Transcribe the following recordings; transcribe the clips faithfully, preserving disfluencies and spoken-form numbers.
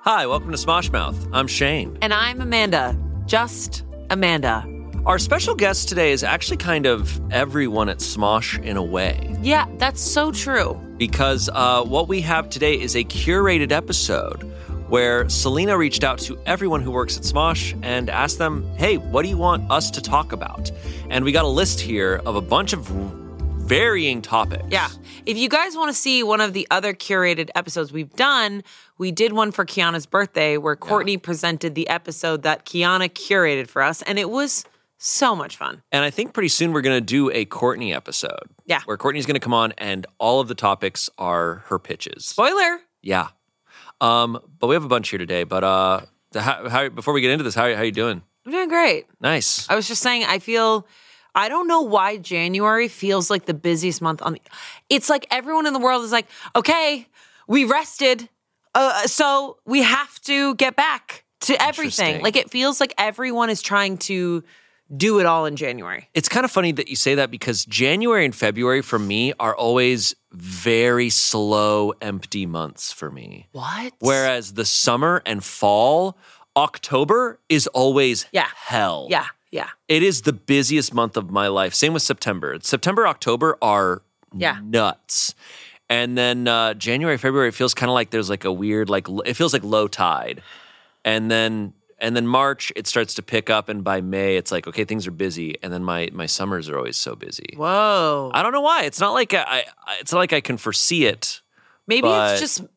Hi, welcome to Smosh Mouth. I'm Shane. And I'm Amanda. Just Amanda. Our special guest today is actually kind of everyone at Smosh in a way. Yeah, that's so true. Because uh, what we have today is a curated episode where Selena reached out to everyone who works at Smosh and asked them, hey, what do you want us to talk about? And we got a list here of a bunch of varying topics. Yeah. If you guys want to see one of the other curated episodes we've done, we did one for Kiana's birthday where Courtney yeah. presented the episode that Kiana curated for us, and it was so much fun. And I think pretty soon we're going to do a Courtney episode. Yeah. Where Courtney's going to come on and all of the topics are her pitches. Spoiler. Yeah. Um, but we have a bunch here today. But uh, the, how, how, before we get into this, how, how are you doing? I'm doing great. Nice. I was just saying, I feel... I don't know why January feels like the busiest month on the... It's like everyone in the world is like, okay, we rested, uh, so we have to get back to everything. Like, it feels like everyone is trying to do it all in January. It's kind of funny that you say that because January and February for me are always very slow, empty months for me. What? Whereas the summer and fall, October is always yeah. hell. Yeah. Yeah. It is the busiest month of my life. Same with September. September, October are yeah. nuts. And then uh, January, February, it feels kind of like there's like a weird, like it feels like low tide. And then and then March, it starts to pick up. And by May, it's like, okay, things are busy. And then my my summers are always so busy. Whoa. I don't know why. It's not like I, I it's not like I can foresee it. Maybe but... it's just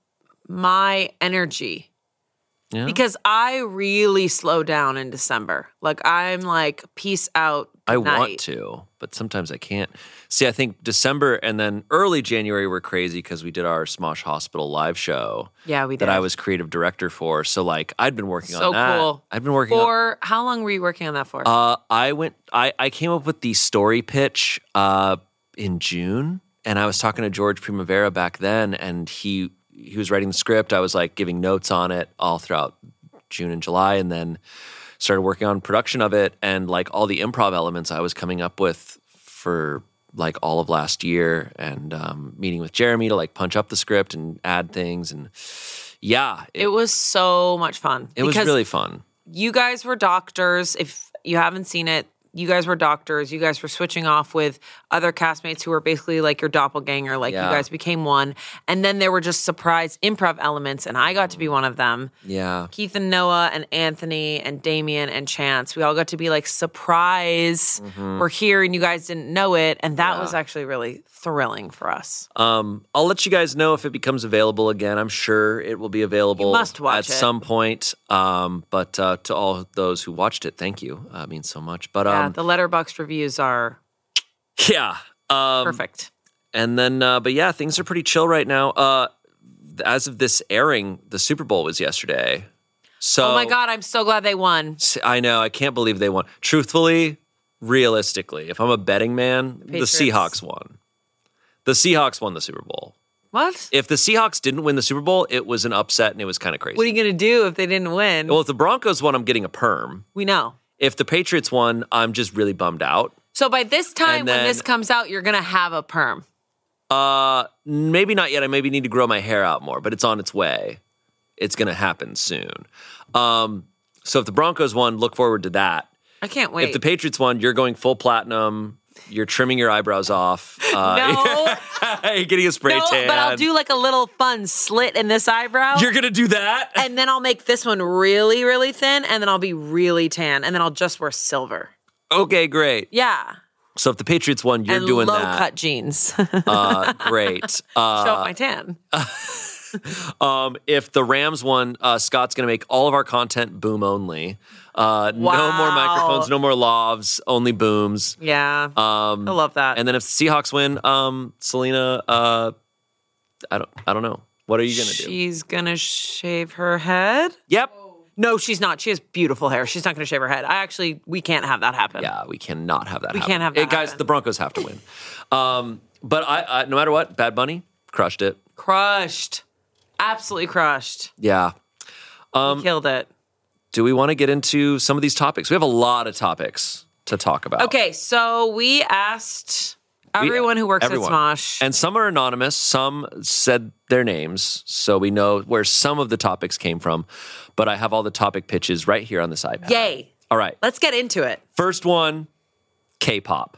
my energy. Yeah. Because I really slow down in December. Like, I'm like, peace out. I night. want to, but sometimes I can't. See, I think December and then early January were crazy because we did our Smosh Hospital live show. Yeah, we did. That I was creative director for. So, like, I'd been working so on that. So cool. I'd been working for, on... how long were you working on that for? Uh, I went, I, I came up with the story pitch uh, in June, and I was talking to George Primavera back then, and he... He was writing the script. I was like giving notes on it all throughout June and July, and then started working on production of it and like all the improv elements I was coming up with for like all of last year, and um, meeting with Jeremy to like punch up the script and add things. And yeah, it, it was so much fun. It was really fun. You guys were doctors. If you haven't seen it, you guys were doctors. You guys were switching off with other castmates who were basically like your doppelganger. Like yeah. you guys became one. And then there were just surprise improv elements, and I got to be one of them. Yeah. Keith and Noah and Anthony and Damien and Chance. We all got to be like, surprise, mm-hmm. we're here and you guys didn't know it. And that yeah. was actually really thrilling for us. Um, I'll let you guys know if it becomes available again. I'm sure it will be available you must watch at it. some point. Um, but uh, to all those who watched it, thank you. Uh, it means so much. But um, yeah, the Letterboxd reviews are yeah um, perfect. And then, uh, but yeah, things are pretty chill right now. Uh, as of this airing, the Super Bowl was yesterday. So oh my God, I'm so glad they won. I know. I can't believe they won. Truthfully, realistically, if I'm a betting man, the, the Seahawks won. The Seahawks won the Super Bowl. What? If the Seahawks didn't win the Super Bowl, it was an upset and it was kind of crazy. What are you going to do if they didn't win? Well, if the Broncos won, I'm getting a perm. We know. If the Patriots won, I'm just really bummed out. So by this time, then, when this comes out, you're going to have a perm. Uh, maybe not yet. I maybe need to grow my hair out more, but it's on its way. It's going to happen soon. Um, so if the Broncos won, look forward to that. I can't wait. If the Patriots won, you're going full platinum. You're trimming your eyebrows off. Uh, no. You're getting a spray no, tan. But I'll do like a little fun slit in this eyebrow. You're going to do that? And then I'll make this one really, really thin, and then I'll be really tan, and then I'll just wear silver. Okay, great. Yeah. So if the Patriots won, you're and doing low that. cut jeans. uh, great. Uh, Show off my tan. um, if the Rams won, uh, Scott's going to make all of our content boom only. Uh, wow. No more microphones, no more lavs, only booms. Yeah, um, I love that. And then if the Seahawks win, um, Selena, uh, I don't, I don't know. What are you going to do? She's going to shave her head? Yep. No, she's not. She has beautiful hair. She's not going to shave her head. I actually, we can't have that happen. Yeah, we cannot have that we happen. We can't have that hey, Guys, happen. The Broncos have to win. Um, but I, I, no matter what, Bad Bunny crushed it. Crushed. Absolutely crushed. Yeah. Um, he killed it. Do we want to get into some of these topics? We have a lot of topics to talk about. Okay, so we asked Everyone who works everyone. at Smosh. And some are anonymous, some said their names, so we know where some of the topics came from. But I have all the topic pitches right here on this iPad. Yay. All right. Let's get into it. First one, K-pop.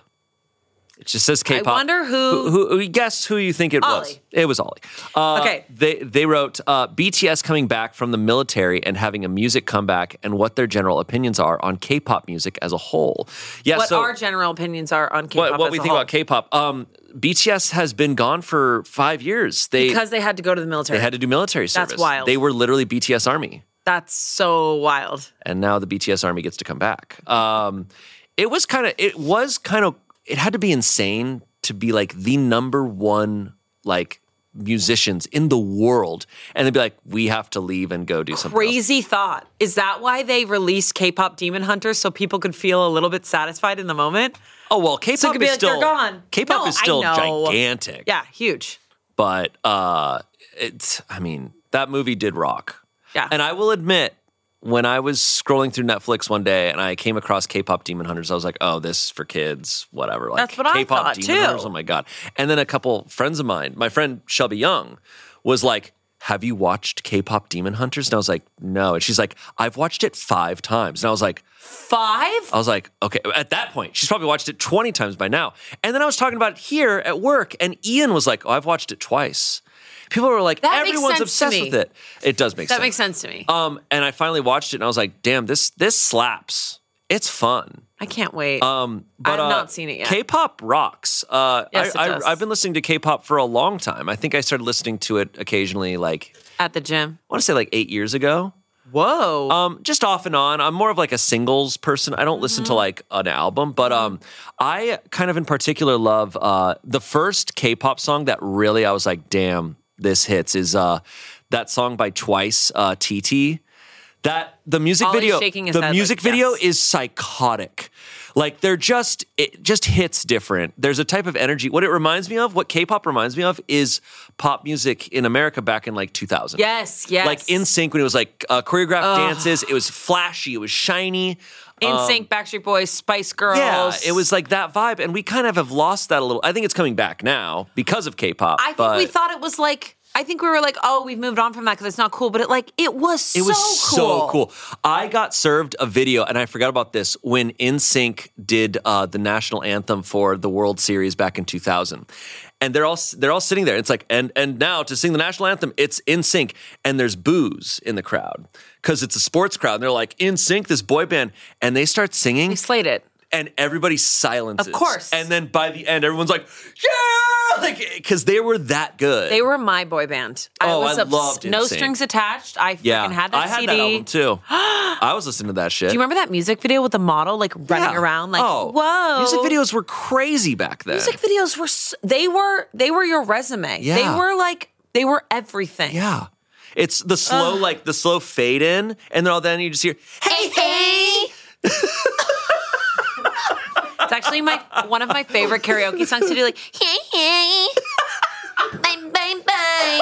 It just says K-pop. I wonder who- Who, who, who guess who you think it was? Ollie. It was Ollie. Uh, Okay. They they wrote uh, B T S coming back from the military and having a music comeback and what their general opinions are on K-pop music as a whole. Yeah. What so our general opinions are on K-pop what, what as we a think whole. about K-pop. Um, B T S has been gone for five years. They Because they had to go to the military. they had to do military service. That's wild. They were literally B T S Army. That's so wild. And now the B T S Army gets to come back. Um, it was kind of, it was kind of, it had to be insane to be like the number one like musicians in the world, and they'd be like, we have to leave and go do something else. Crazy thought. Is that why they released K-pop Demon Hunters so people could feel a little bit satisfied in the moment? Oh well, K-pop So it could be is like, still they're gone. K-pop No, is still I know. gigantic. Yeah, huge. But uh, it's, I mean, that movie did rock. Yeah. And I will admit, when I was scrolling through Netflix one day and I came across K-pop Demon Hunters, I was like, oh, this is for kids, whatever. Like, That's what I K-pop thought, Demon too. Hunters, oh my God. And then a couple friends of mine, my friend Shelby Young, was like, have you watched K-pop Demon Hunters? And I was like, no. And she's like, I've watched it five times. And I was like, Five? I was like, okay. At that point, she's probably watched it twenty times by now. And then I was talking about it here at work, and Ian was like, oh, I've watched it twice. People were like, That makes everyone's sense to obsessed me. with it. It does make That sense. makes sense to me. Um, and I finally watched it, and I was like, damn, this this slaps. It's fun. I can't wait. Um, but, I've uh, not seen it yet. K-pop rocks. Uh, Yes, I, it does. I, I've been listening to K-pop for a long time. I think I started listening to it occasionally, like, At the gym. I want to say like eight years ago. Whoa. Um, just off and on. I'm more of like a singles person. I don't listen to like an album, but um, I kind of in particular love uh, the first K-pop song that really I was like, damn, this hits is uh, that song by Twice, uh, T T. That the music Ollie's video, shaking his the head like, music video yes. is psychotic. Like they're just, it just hits different. There's a type of energy. What it reminds me of, what K-pop reminds me of, is pop music in America back in like two thousand. yes, yes. Like In Sync when it was like uh, choreographed dances. It was flashy. It was shiny. In Sync, Backstreet Boys, Spice Girls. Yeah, it was like that vibe, and we kind of have lost that a little. I think it's coming back now because of K-pop. I think but we thought it was like, I think we were like, oh, we've moved on from that because it's not cool. But it like, it was it was so so cool. cool. I got served a video, and I forgot about this when In Sync did uh, the national anthem for the World Series back in two thousand. And they're all they're all sitting there. It's like, and and now to sing the national anthem, it's In Sync, and there's boos in the crowd because it's a sports crowd. And they're like, In Sync, this boy band, and they start singing, They slayed it. and everybody silences. Of course. And then by the end, everyone's like, yeah, like because they were that good. They were my boy band. Oh, was I obs- loved No N Sync. Strings Attached. I freaking yeah, had that I had C D. that album too. I was listening to that shit. Do you remember that music video with the model like running Yeah. around? Like, oh, whoa. music videos were crazy back then. Music videos were, s they were, they were your resume. Yeah. They were like, they were everything. Yeah. It's the slow, like the slow fade in, and then all then you just hear, Hey, hey. It's actually my one of my favorite karaoke songs to do. Like, hey, hey, bye, bye, bye,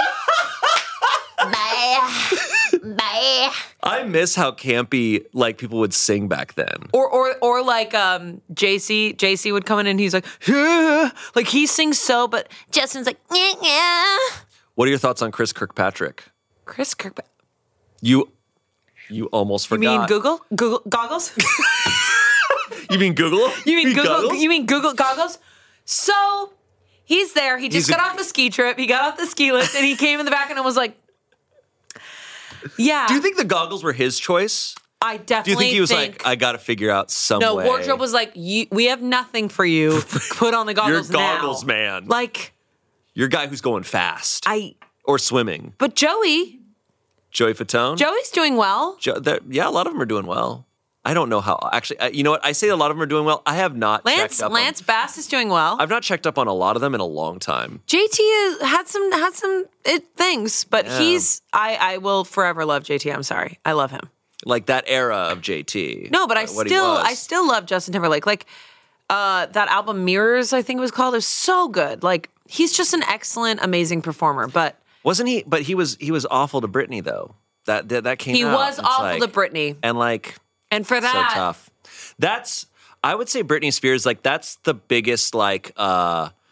bye, bye. I miss how campy like people would sing back then. Or, or, or like um, J C. J C would come in and he's like, yeah. Like he sings so, but Justin's like, yeah, yeah. What are your thoughts on Chris Kirkpatrick? Chris Kirkpatrick. You, you almost You forgot. mean Google? Google goggles? You mean Google? You mean Google? Goggles? You mean Google goggles? So he's there. He just He's a- got off a ski trip. He got off the ski lift and he came in the back and was like, "Yeah." Do you think the goggles were his choice? I definitely Do you think he was think, like, I got to figure out some no? way? Wardrobe was like, you, "We have nothing for you. Put on the You're goggles now." goggles, man. Like You're a guy who's going fast I, or swimming. but Joey, Joey Fatone. Joey's doing well. Jo- they're- yeah, a lot of them are doing well. I don't know how. Actually, uh, you know what? I say a lot of them are doing well. I have not Lance checked up. Lance on, Bass is doing well. I've not checked up on a lot of them in a long time. J T is, had some had some it, things, but Yeah. he's I I will forever love J T. I'm sorry, I love him. Like that era of J T. No, but I what he still was. I still love Justin Timberlake. Like uh, that album Mirrors, I think it was called. It was so good. Like he's just an excellent, amazing performer. But wasn't he? But he was he was awful to Britney though. That that, that came. he out. was It's awful like- to Britney, and like and for that, so tough. That's I would say Britney Spears. Like that's the biggest like uh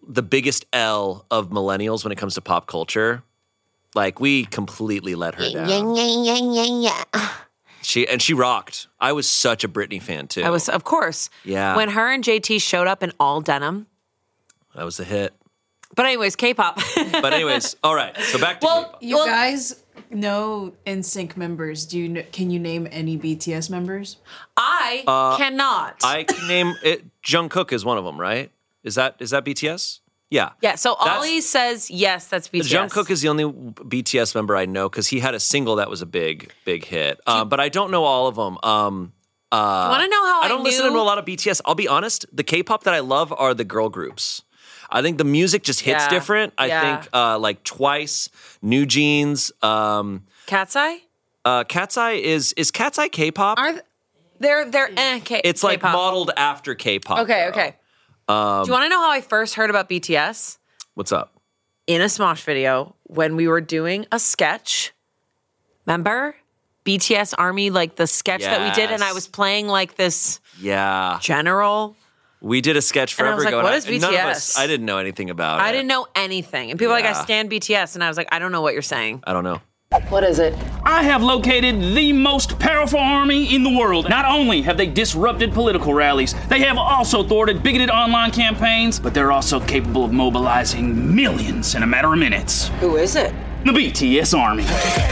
the biggest L of millennials when it comes to pop culture. Like, we completely let her down. Yeah, yeah, yeah, yeah, yeah. She and she rocked. I was such a Britney fan too. I was, of course. Yeah. When her and J T showed up in all denim. That was a hit. But anyways, K-pop. But anyways, all right. So back to Well, K-pop. You Well- guys know N Sync members. Do you kn- can you name any B T S members? I Uh, cannot. I can name it. Jungkook is one of them, right? Is that is that B T S? Yeah. yeah, so That's- Ollie says, yes, that's B T S. Jungkook is the only B T S member I know because he had a single that was a big, big hit. Um, but I don't know all of them. Um, uh, You want to know how I, I don't knew? listen to a lot of B T S. I'll be honest. The K-pop that I love are the girl groups. I think the music just hits Yeah, different. I yeah. think uh, like Twice, New Jeans, um, Cat's Eye? uh, Cat's Eye is is Cat's Eye K-pop? Are th- they're they're eh, K- It's like K-pop. modeled after K-pop. Okay, though. okay. Um, Do you want to know how I first heard about B T S? What's up? In a Smosh video when we were doing a sketch. Remember? B T S Army, like the sketch that we did, and I Yes. was playing like this Yeah, general. we did a sketch And I forever was like, ago. what and is I, none of B T S? us, I didn't know anything about it. I didn't know anything. And people were like, I Yeah. stand B T S. And I was like, I don't know what you're saying. I don't know. What is it? I have located the most powerful army in the world. Not only have they disrupted political rallies, they have also thwarted bigoted online campaigns, but they're also capable of mobilizing millions in a matter of minutes. Who is it? The B T S Army.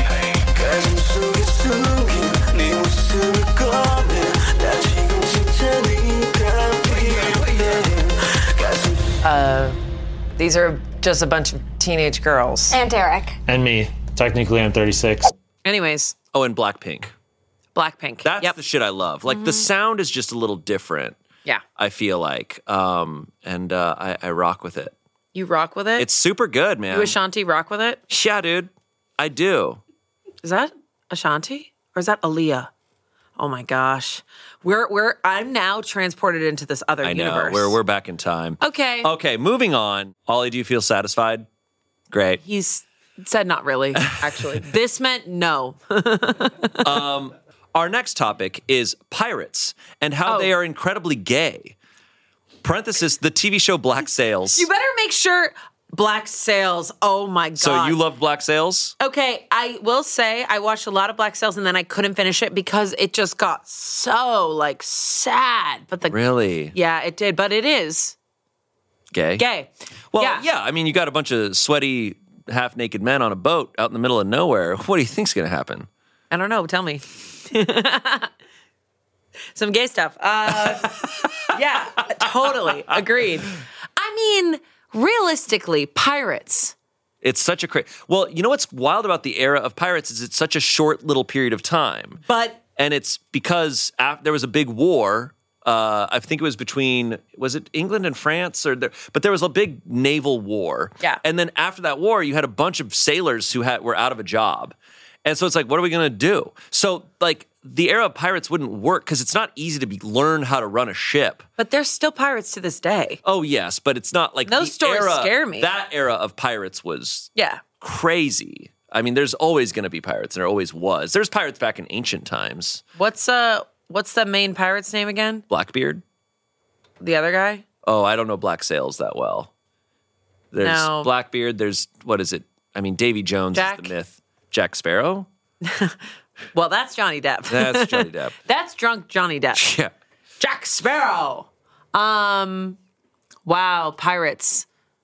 These are just a bunch of teenage girls. And Derek. And me. Technically, I'm thirty-six. Anyways, Oh, and Blackpink. Blackpink. That's yep. the shit I love. Like the sound is just a little different. Yeah. I feel like, um, and uh, I, I rock with it. You rock with it? It's super good, man. you Ashanti rock with it? Yeah, dude, I do. Is that Ashanti? Or is that Aaliyah? Oh my gosh. We're we're I'm now transported into this other I know. universe. We're we're back in time. Okay. Okay, moving on. Ollie, do you feel satisfied? Great. He's said not really, actually. This meant no. Our next topic is pirates and how Oh. they are incredibly gay. Parenthesis, the T V show Black Sails. You better make sure Black Sails. Oh my god. So you love Black Sails? Okay, I will say I watched a lot of Black Sails and then I couldn't finish it because it just got so like sad. But the Really? yeah, it did. But it is Gay? gay. Well, yeah. yeah. I mean, you got a bunch of sweaty, half-naked men on a boat out in the middle of nowhere. What do you think's going to happen? I don't know. Tell me. Some gay stuff. Uh, yeah, totally agreed. I mean, realistically, pirates. It's such a crazy. Well, you know what's wild about the era of pirates is it's such a short little period of time, But and it's because af- there was a big war. Uh, I think it was between was it England and France, or there, but there was a big naval war. Yeah. and then after that war, you had a bunch of sailors who had were out of a job, and so it's like, what are we gonna do? So like the era of pirates wouldn't work because it's not easy to be learn how to run a ship. but they're still pirates to this day. Oh yes, but it's not like Those the stories era, scare me. That era of pirates was Yeah. crazy. I mean, there's always going to be pirates, and there always was. There's pirates back in ancient times. What's uh what's the main pirate's name again? Blackbeard. The other guy? Oh, I don't know Black Sails that well. There's No. Blackbeard. There's what is it? I mean, Davy Jones Jack? is the myth. Jack Sparrow. Well, that's Johnny Depp. That's Johnny Depp. That's drunk Johnny Depp. Yeah. Jack Sparrow. Um wow, pirates.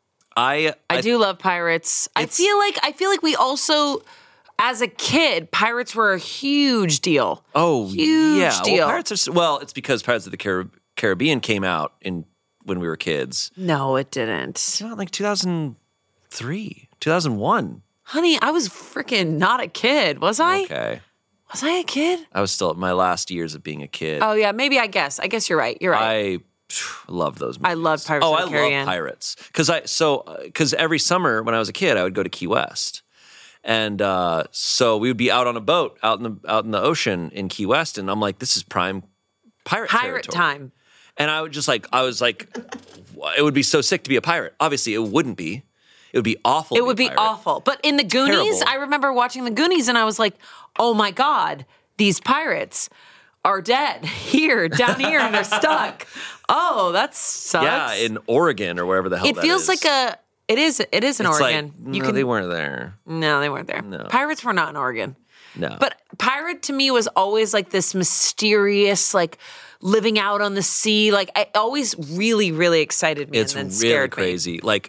I I, do love pirates. I It's- feel like I feel like we also as a kid, pirates were a huge deal. Oh, Huge yeah. deal. Well, Pirates are s- well. It's because Pirates of the Carib- Caribbean came out in when we were kids. No, it didn't. Came out like two thousand three, two thousand one. Honey, I was freaking not a kid, was I? Okay. Was I a kid? I was still at my last years of being a kid. Oh yeah, maybe I guess. I guess you're right. You're right. I love those movies. I love Pirates oh, of the I Caribbean. love Pirates. Because I so because every summer when I was a kid, I would go to Key West, and uh, so we would be out on a boat out in the out in the ocean in Key West, and I'm like, this is prime pirate Pirate territory. time. And I would just like I was like, it would be so sick to be a pirate. Obviously, it wouldn't be. It would be awful. It to would be be a pirate. awful. But in the Goonies, Terrible. I remember watching the Goonies and I was like, oh my God, these pirates are dead here, down here, and they're stuck. Oh, that sucks. Yeah, in Oregon or wherever the hell it that feels is. like a. It is. It is in It's Oregon. like, no, they weren't there. No, they weren't there. No. Pirates were not in Oregon. No. But pirate to me was always like this mysterious, like living out on the sea. Like it always really, really excited me it's and then really scared me. crazy. Like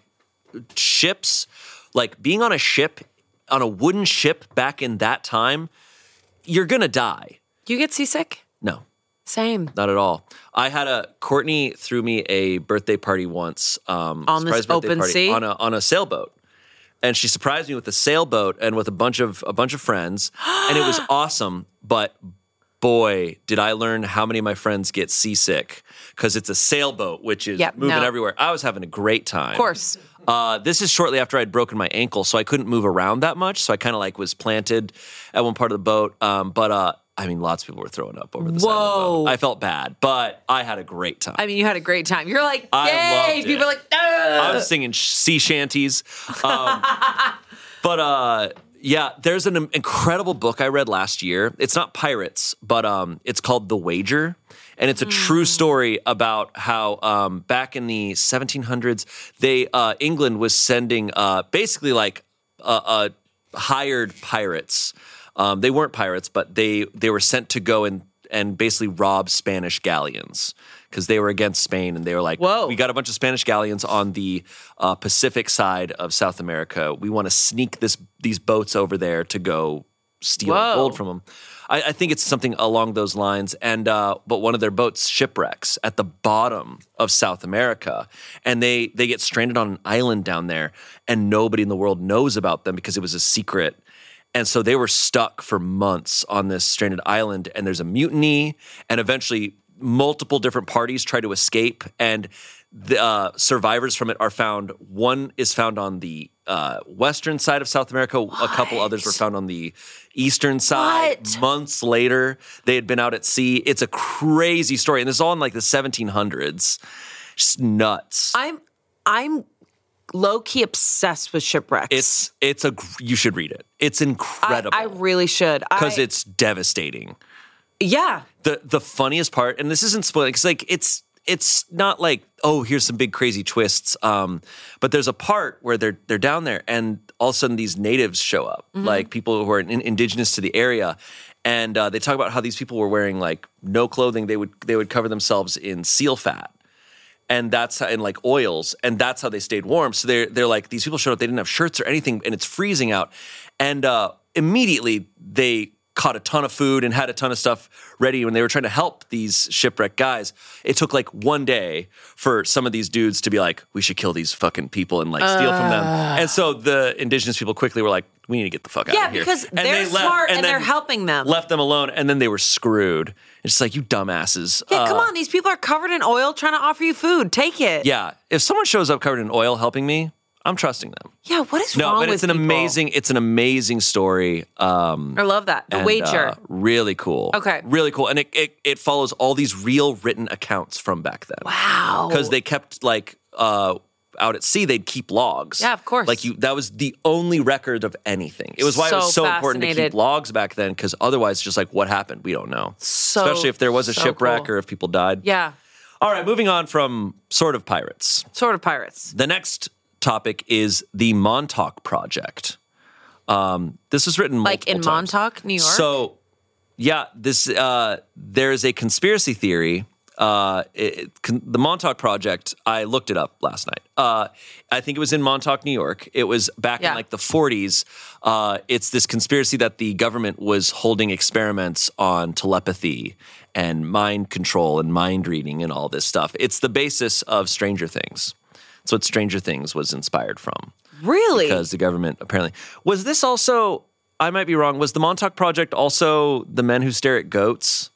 ships, like being on a ship, on a wooden ship back in that time, you're gonna die. Do you get seasick? No. Same. Not at all. I had a Courtney threw me a birthday party once. Um, On this surprise birthday open party, sea? on a on a sailboat, and she surprised me with a sailboat and with a bunch of a bunch of friends, and it was awesome. But boy, did I learn how many of my friends get seasick because it's a sailboat, which is Yep, moving no. everywhere. I was having a great time. Of course. Uh, this is shortly after I'd broken my ankle, so I couldn't move around that much. So I kind of like was planted at one part of the boat. Um, but uh, I mean, lots of people were throwing up over the side of the Whoa. boat. I felt bad, but I had a great time. I mean, you had a great time. You're like, I yay! loved it. People are like, Ugh! I was singing sh- sea shanties. Um, but uh, yeah, there's an incredible book I read last year. It's not pirates, but um, it's called The Wager. And it's a true story about how um, back in the seventeen hundreds, they uh, England was sending uh, basically like uh, uh, hired pirates. Um, they weren't pirates, but they they were sent to go and and basically rob Spanish galleons because they were against Spain, and they were like, Whoa. we got a bunch of Spanish galleons on the uh, Pacific side of South America. We want to sneak this these boats over there to go steal Whoa. gold from them. I, I think it's something along those lines. And uh, but one of their boats shipwrecks at the bottom of South America, and they they get stranded on an island down there, and nobody in the world knows about them because it was a secret. And so they were stuck for months on this stranded island, and there's a mutiny, and eventually multiple different parties try to escape, and the uh, survivors from it are found. One is found on the uh, western side of South America. A couple others were found on the eastern side. What? Months later, they had been out at sea. It's a crazy story, and this is all in like the seventeen hundreds. Just nuts. I'm, I'm low key obsessed with shipwrecks. It's it's a gr- you should read it. It's I, incredible. I really should. because I- it's devastating. yeah. The the funniest part, and this isn't spoiling, because like it's it's not like, oh, here's some big crazy twists. Um, but there's a part where they're they're down there, and all of a sudden these natives show up, like people who are in, indigenous to the area, and uh, they talk about how these people were wearing like no clothing. They would they would cover themselves in seal fat. And that's how, and like oils, and that's how they stayed warm. So they're they're like, these people showed up, they didn't have shirts or anything, and it's freezing out. And uh, immediately they caught a ton of food and had a ton of stuff ready when they were trying to help these shipwrecked guys. It took like one day for some of these dudes to be like, we should kill these fucking people and like steal from them. And so the indigenous people quickly were like, we need to get the fuck out Yeah, of here. because And they're they left, smart and then they're helping them. Left them alone, and then they were screwed. It's just like, you dumbasses. Yeah, come Uh, on. These people are covered in oil trying to offer you food. Take it. Yeah, if someone shows up covered in oil helping me, I'm trusting them. Yeah, what is No, wrong but with it's an people? amazing, it's an amazing story. Um, I love that. The and, wager. uh, really cool. Okay. really cool, and it, it it follows all these real written accounts from back then. Wow. because they kept like uh, out at sea, they'd keep logs. Yeah, of course. Like you, that was the only record of anything. It was why it was So so important to keep fascinated. logs back then, because otherwise, it's just like what happened, we don't know. So- Especially if there was a so shipwreck cool. or if people died. Yeah, All right, moving on from sort of pirates. sort of pirates. The next topic is the Montauk Project. Um, this was written Like in multiple times. Montauk, New York? So, yeah, this uh, there's a conspiracy theory. Uh, it, con- the Montauk Project. I looked it up last night. Uh, I think it was in Montauk, New York. It was back Yeah. in like the forties. Uh, it's this conspiracy that the government was holding experiments on telepathy and mind control and mind reading and all this stuff. It's the basis of Stranger Things. It's what Stranger Things was inspired from. Really? Because the government apparently was this also. I might be wrong. Was the Montauk Project also the men who stare at goats?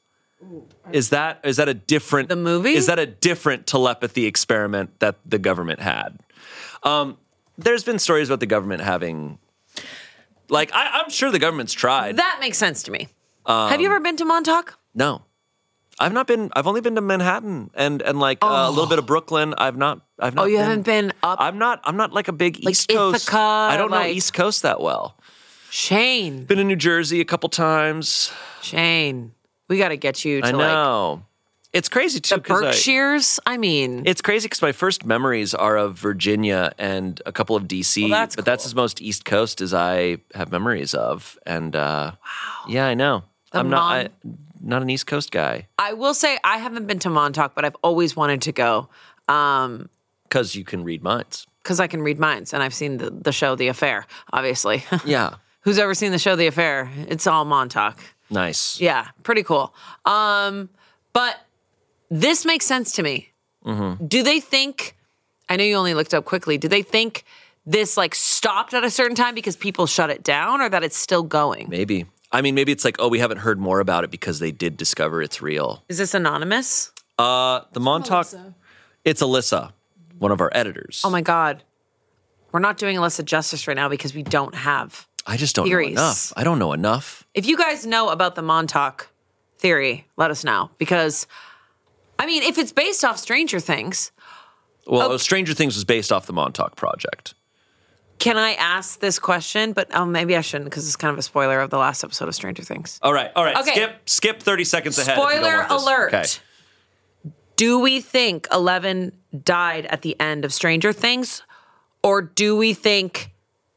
Is that is that a different The movie? Is that a different telepathy experiment that the government had? Um, there's been stories about the government having, like, I, I'm sure the government's tried. That makes sense to me. Um, Have you ever been to Montauk? no, I've not been. I've only been to Manhattan and and like uh, a little bit of Brooklyn. I've not. I've not. Oh, you been, haven't been up? I'm not. I'm not like a big Like East Coast. Ithaca, I don't know like- East Coast that well. Shane. Been in New Jersey a couple times. Shane. We got to get you to I like know. It's crazy too. the 'cause I- Berkshires. I, mean, It's crazy because my first memories are of Virginia and a couple of D C, Well, that's but that's cool. as most East Coast as I have memories of. And uh, wow, yeah, I know. The I'm not Mon- I, not an East Coast guy I will say I haven't been to Montauk, but I've always wanted to go um, because you can read minds. because I can read minds, and I've seen the, the show The Affair, obviously. Yeah, Who's ever seen the show The Affair? It's all Montauk. nice. Yeah, pretty cool. Um, but this makes sense to me. Mm-hmm. Do they think, I know you only looked up quickly, do they think this like stopped at a certain time because people shut it down, or that it's still going? Maybe. I mean, maybe it's like, oh, we haven't heard more about it because they did discover it's real. Is this anonymous? Uh, the Montauk, Alyssa. it's Alyssa, one of our editors. Oh my God. We're not doing Alyssa justice right now because we don't have. I just don't theories. know enough. I don't know enough. If you guys know about the Montauk theory, let us know. Because, I mean, if it's based off Stranger Things, Well, Oh. Stranger Things was based off the Montauk Project. can I ask this question? But oh, maybe I shouldn't because it's kind of a spoiler of the last episode of Stranger Things. All right, all right. Okay. Skip, skip thirty seconds ahead. if you don't Spoiler want this. alert. Okay. Do we think Eleven died at the end of Stranger Things? Or do we think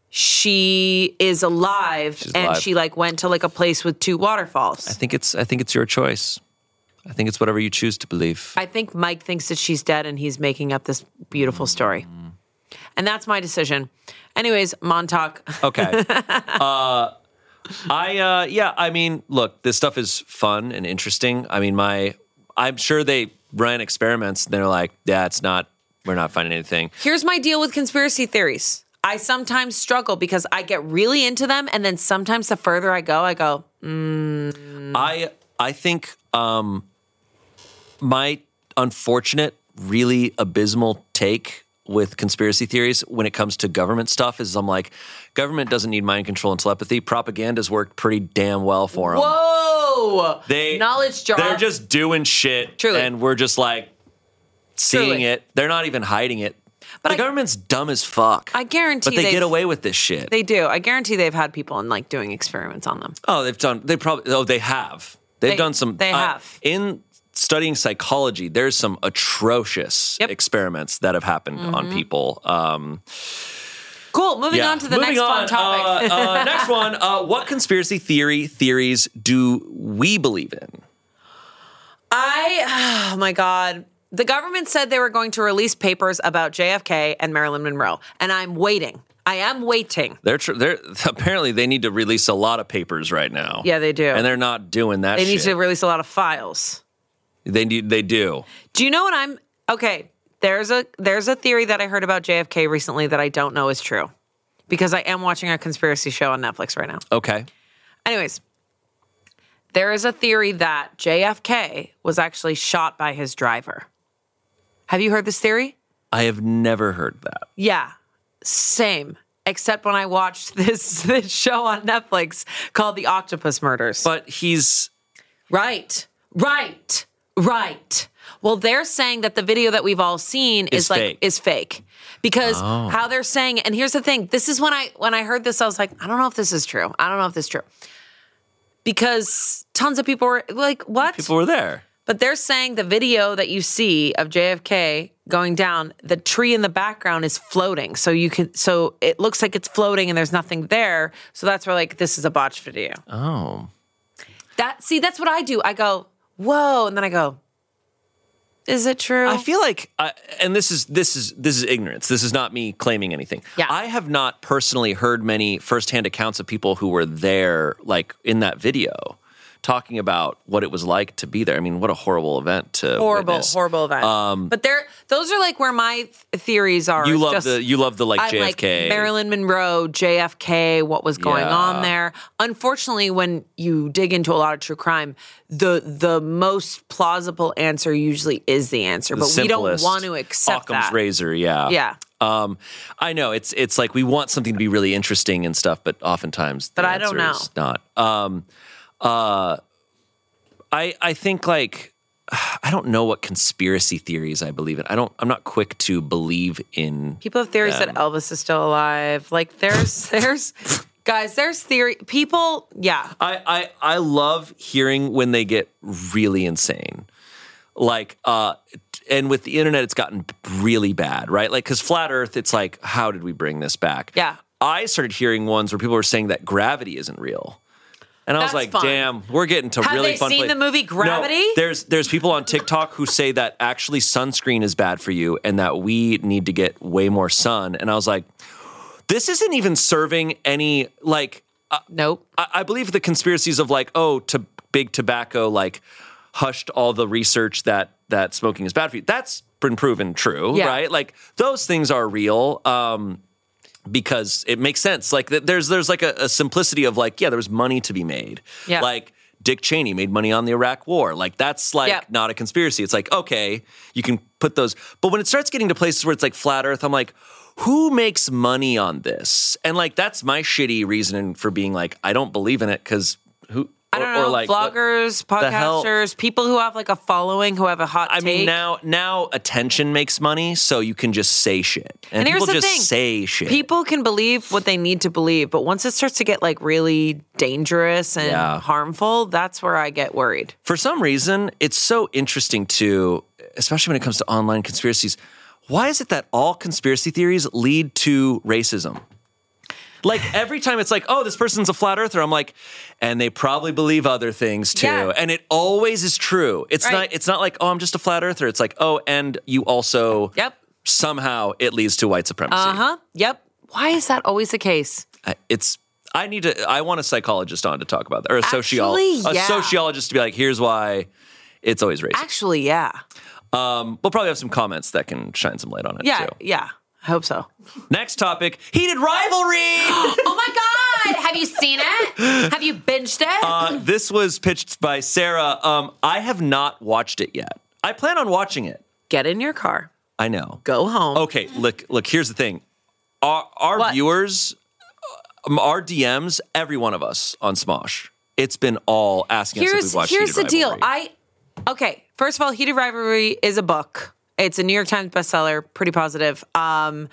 she is alive She's and alive. she like went to like a place with two waterfalls? I think it's. I think it's your choice. I think it's whatever you choose to believe. I think Mike thinks that she's dead and he's making up this beautiful story. And that's my decision. Anyways, Montauk. Okay. uh, I uh, yeah. I mean, look, this stuff is fun and interesting. I mean, my. I'm sure they ran experiments. And they're like, yeah, it's not. We're not finding anything. Here's my deal with conspiracy theories. I sometimes struggle because I get really into them, and then sometimes the further I go, I go, I I think um, my unfortunate, really abysmal take with conspiracy theories when it comes to government stuff is I'm like, government doesn't need mind control and telepathy. Propaganda's worked pretty damn well for them. whoa, They knowledge drop. They're just doing shit, Truly. and we're just like seeing Truly. it. They're not even hiding it. But the I- government's dumb as fuck. I guarantee but they they've- get away with this shit. They do. I guarantee they've had people in like doing experiments on them. Oh, they've done. They probably. Oh, they have. They've They- done some. they uh, have. in studying psychology. There's some atrocious Yep. experiments that have happened on people. Um, Cool. Moving yeah. on to the Moving next on, fun topic. Uh, uh, next one. Uh, what conspiracy theory theories do we believe in? I, oh my God. The government said they were going to release papers about J F K and Marilyn Monroe, and I'm waiting. I am waiting. They're tr- they're apparently they need to release a lot of papers right now. Yeah, they do. and they're not doing that. They need shit. to release a lot of files. They need. They do. Do you know what I'm? Okay, there's a there's a theory that I heard about J F K recently that I don't know is true, because I am watching a conspiracy show on Netflix right now. Okay. Anyways, there is a theory that J F K was actually shot by his driver. Have you heard this theory? I have never heard that. Yeah, same. Except when I watched this this show on Netflix called The Octopus Murders. But he's Right, right, right. Well, they're saying that the video that we've all seen is, Is like fake. is fake because how they're saying it. And here's the thing: this is when I when I heard this, I was like, I don't know if this is true. I don't know if this is true because tons of people were like, "What?" people were there. But they're saying the video that you see of J F K going down, the tree in the background is floating. So you can, so it looks like it's floating and there's nothing there. So that's where like, this is a botched video. Oh. That, see, that's what I do. I go, whoa. And then I go, is it true? I feel like, I, and this is this is this is ignorance. This is not me claiming anything. Yeah. I have not personally heard many firsthand accounts of people who were there, like in that video, talking about what it was like to be there. I mean, what a horrible event to horrible, witness. horrible event. but they're, those are like where my th- theories are. You It's love just- the you love the like I'm J F K. like Marilyn Monroe, J F K, what was going Yeah. on there. Unfortunately, when you dig into a lot of true crime, the the most plausible answer usually is the answer, The but we don't simplest. want to accept Occam's that. razor, yeah. Yeah. Um, I know it's it's like we want something to be really interesting and stuff, but oftentimes the But I don't answer is not. Um, uh, I I think like I don't know what conspiracy theories I believe in. I don't. I'm not quick to believe in. People have theories that Elvis is still alive. Like there's there's Guys, there's theory. People, yeah. I, I, I love hearing when they get really insane. Like, uh, and with the internet, it's gotten really bad, right? Like, because Flat Earth, it's like, how did we bring this back? Yeah. I started hearing ones where people were saying that gravity isn't real. And I That's was like, fun. damn, we're getting to Have really they fun seen place. the movie Gravity? No, there's there's people on TikTok who say that actually sunscreen is bad for you and that we need to get way more sun. And I was like, this isn't even serving any, like, uh, Nope. I, I believe the conspiracies of like, oh, to big tobacco, like, hushed all the research that that smoking is bad for you. That's been proven true, Yeah. right? Like, those things are real. Um, because it makes sense. Like th- there's there's like a, a simplicity of like, yeah, there was money to be made. Yeah. Like Dick Cheney made money on the Iraq War. Like that's like Yep. not a conspiracy. It's like, okay, you can put those. But when it starts getting to places where it's like flat earth, I'm like, who makes money on this? And like that's my shitty reason for being like, I don't believe in it because who I don't know, or like what- vloggers, the hell- podcasters, people who have like a following, who have a hot I take. mean, now now attention makes money, so you can just say shit. And, And here's people the just thing. say shit. People can believe what they need to believe, but once it starts to get like really dangerous and Yeah. harmful, that's where I get worried. For some reason, it's so interesting too, especially when it comes to online conspiracies. Why is it that all conspiracy theories lead to racism? Like every time it's like, oh, this person's a flat earther, I'm like, and they probably believe other things too. Yeah. And it always is true. It's Right. not it's not like, oh, I'm just a flat earther. It's like, oh, and you also Yep. somehow it leads to white supremacy. Uh-huh. Yep. Why is that always the case? I- It's I need to I want a psychologist on to talk about that. Or a Actually, sociologist. yeah. A sociologist to be like, here's why it's always racist. Actually, yeah. Um, we'll probably have some comments that can shine some light on it Yeah, too. yeah. I hope so. Next topic, heated rivalry. Oh my God. Have you seen it? Have you binged it? uh, this was pitched by Sarah. Um, I have not watched it yet. I plan on watching it. Get in your car. I know. Go home. Okay, look, look. Here's the thing. Our, our What? viewers, um, our D Ms, every one of us on Smosh, it's been all asking us if Here's we've watched here's the Heated deal. Rivalry. I okay. First of all, Heated Rivalry is a book. It's a New York Times bestseller. Pretty positive. Um,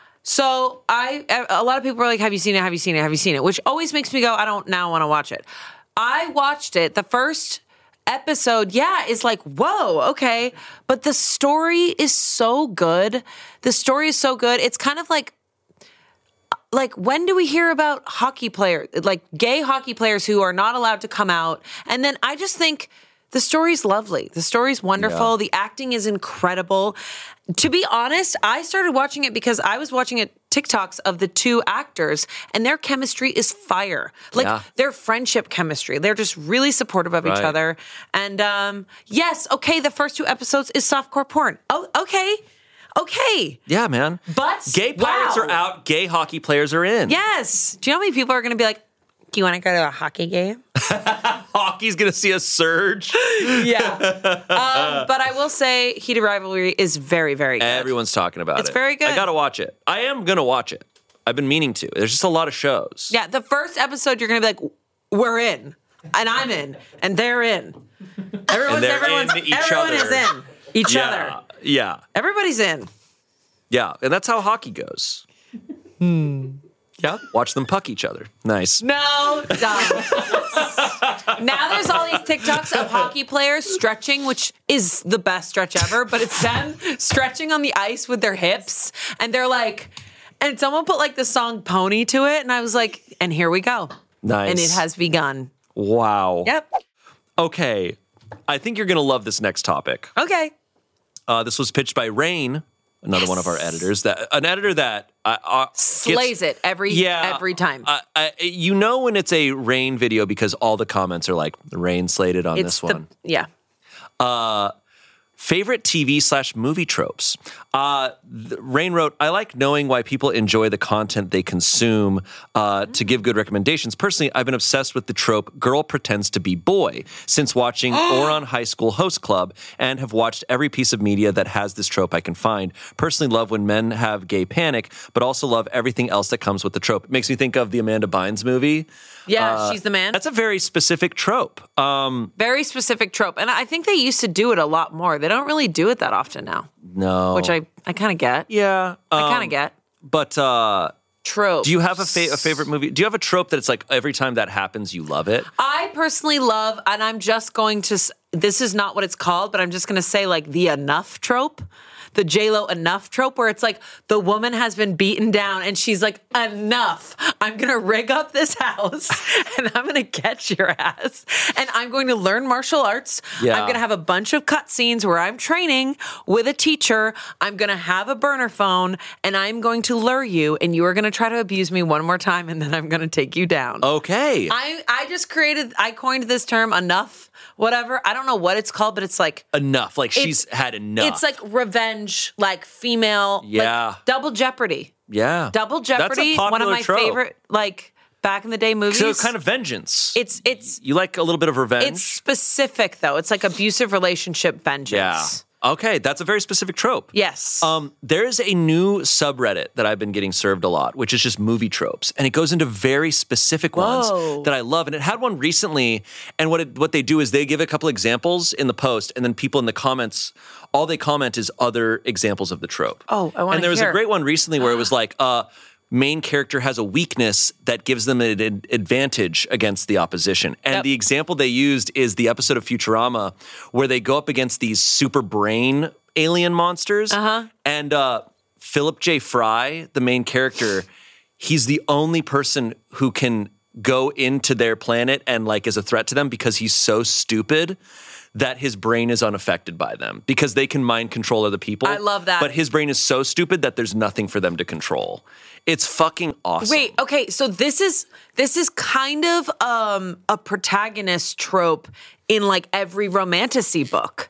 so I a lot of people are like, "Have you seen it? Have you seen it? Have you seen it?" Which always makes me go, "I don't now want to watch it." I watched it. The first episode, yeah, is like, whoa, okay. But the story is so good. The story is so good. It's kind of like like when do we hear about hockey players, like gay hockey players who are not allowed to come out? And then I just think the story's lovely. The story's wonderful. Yeah. The acting is incredible. To be honest, I started watching it because I was watching it TikToks of the two actors and their chemistry is fire. Like Yeah. their friendship chemistry. They're just really supportive of each Right. other. And um, yes, okay, the first two episodes is softcore porn. Oh, okay. Okay. Yeah, man. But Gay pirates wow. are out. Gay hockey players are in. Yes. Do you know how many people are going to be like, do you want to go to a hockey game? Hockey's gonna see a surge. Yeah. um, but I will say Heated Rivalry is very, very good. Everyone's talking about It's it. very good. I gotta watch it. I am gonna watch it. I've been meaning to. There's just a lot of shows. Yeah, the first episode you're going to be like, we're in. And I'm in. And they're in. Everyone's, And they're everyone's, in each everyone other. is in. Each Yeah. other. Yeah. Everybody's in. Yeah. And that's how hockey goes. Yeah. Watch them puck each other. Nice. No, dumb. Now there's all these TikToks of hockey players stretching, which is the best stretch ever, but it's them stretching on the ice with their hips. And they're like, and someone put like the song Pony to it. And I was like, and here we go. Nice. And it has begun. Wow. Yep. Okay. I think you're gonna love this next topic. Okay. Uh, this was pitched by Rain, another one of our editors. That an editor that uh, uh, gets- Slays it every Yeah, every time. Uh, I, you know when it's a Rain video because all the comments are like, Rain slated on it's this the one. yeah. Favorite T V slash movie tropes. Uh, th- Rain wrote, I like knowing why people enjoy the content they consume uh, to give good recommendations. Personally, I've been obsessed with the trope girl pretends to be boy since watching Oron High School Host Club and have watched every piece of media that has this trope I can find. Personally love when men have gay panic, but also love everything else that comes with the trope. It makes me think of the Amanda Bynes movie. Yeah, Uh, she's the man. That's a very specific trope. Um, Very specific trope. And I think they used to do it a lot more. They don't really do it that often now, no. which I, I kind of get. Yeah. I kind um, of get. But uh, trope. Do you have a, fa- a favorite movie? Do you have a trope that it's like every time that happens, you love it? I personally love, and I'm just going to, s- this is not what it's called, but I'm just going to say like the enough trope. The J-Lo enough trope where it's like the woman has been beaten down and she's like, enough. I'm going to rig up this house and I'm going to catch your ass. And I'm going to learn martial arts. Yeah. I'm going to have a bunch of cut scenes where I'm training with a teacher. I'm going to have a burner phone and I'm going to lure you and you are going to try to abuse me one more time and then I'm going to take you down. Okay. I, I just created, I coined this term enough. Whatever. I don't know what it's called, but it's like enough. Like she's it's- had enough. It's like revenge, like female. Yeah. Like Double Jeopardy. yeah. Double That's a Jeopardy. One of popular my trope. favorite, like back in the day movies. So kind of vengeance. It's it's you like a little bit of revenge? it's specific though. It's like abusive relationship vengeance. yeah. Okay, that's a very specific trope. Yes. Um, there's a new subreddit that I've been getting served a lot, which is just movie tropes, and it goes into very specific Whoa. ones that I love. And it had one recently, and what it, what they do is they give a couple examples in the post, and then people in the comments, all they comment is other examples of the trope. Oh, I wanna And there was hear. a great one recently where it was like, uh, main character has a weakness that gives them an ad- advantage against the opposition. And Yep. the example they used is the episode of Futurama where they go up against these super brain alien monsters. Uh-huh. And uh, Philip J. Fry, the main character, he's the only person who can go into their planet and like is a threat to them because he's so stupid that his brain is unaffected by them because they can mind control other people. I love that. But his brain is so stupid that there's nothing for them to control. It's fucking awesome. Wait, okay, so this is this is kind of um, a protagonist trope in like every romantasy book.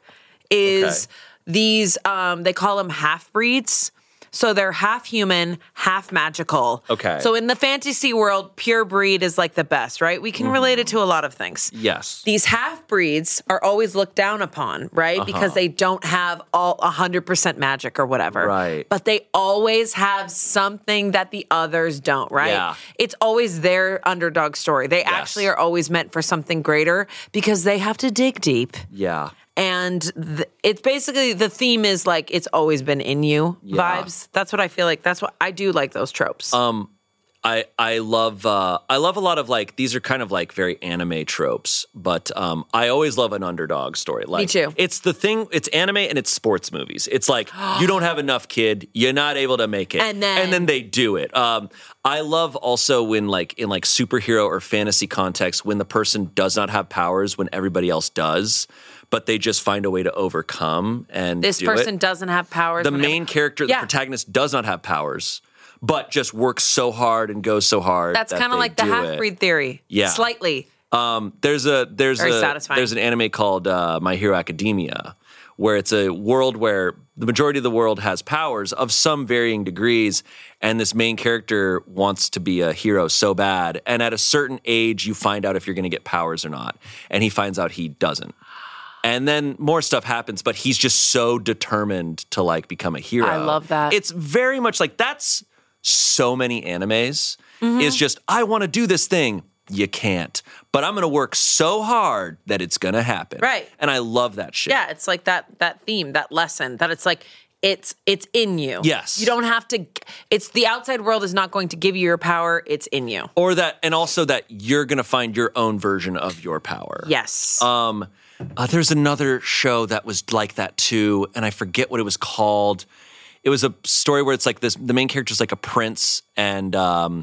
Is Okay. these um, they call them half breeds. So they're half human, half magical. Okay. So in the fantasy world, pure breed is like the best, right? We can relate it to a lot of things. Yes. These half breeds are always looked down upon, right? Uh-huh. Because they don't have all one hundred percent magic or whatever. Right. But they always have something that the others don't, right? Yeah. It's always their underdog story. They actually are always meant for something greater because they have to dig deep. Yeah. And th- it's basically the theme is like it's always been in you Yeah. vibes. That's what I feel like. That's what I do like those tropes. Um, I I love uh, I love a lot of like these are kind of like very anime tropes, but um, I always love an underdog story. Like, too. It's the thing. It's anime and it's sports movies. It's like you don't have enough, kid. You're not able to make it, And then- and then they do it. Um, I love also when like in like superhero or fantasy context when the person does not have powers when everybody else does, but they just find a way to overcome and this do person it. doesn't have powers. The whenever- main character, the Yeah. protagonist, does not have powers, but just works so hard and goes so hard. That's that kind of they like the do half it. breed theory. Yeah. Slightly. Um, there's a there's Very a satisfying. there's an anime called uh, My Hero Academia, where it's a world where the majority of the world has powers of some varying degrees, and this main character wants to be a hero so bad, and at a certain age, you find out if you're going to get powers or not, and he finds out he doesn't. And then more stuff happens, but he's just so determined to like become a hero. I love that. It's very much like that's so many animes Mm-hmm. is just, I want to do this thing. You can't. But I'm going to work so hard that it's going to happen. Right. And I love that shit. Yeah, it's like that that theme, that lesson, that it's like it's it's in you. Yes. You don't have to it's the outside world is not going to give you your power, it's in you. Or that, and also that you're going to find your own version of your power. Yes. Um, uh, there's another show that was like that too, and I forget what it was called. It was a story where it's like this, the main character's like a prince, and um,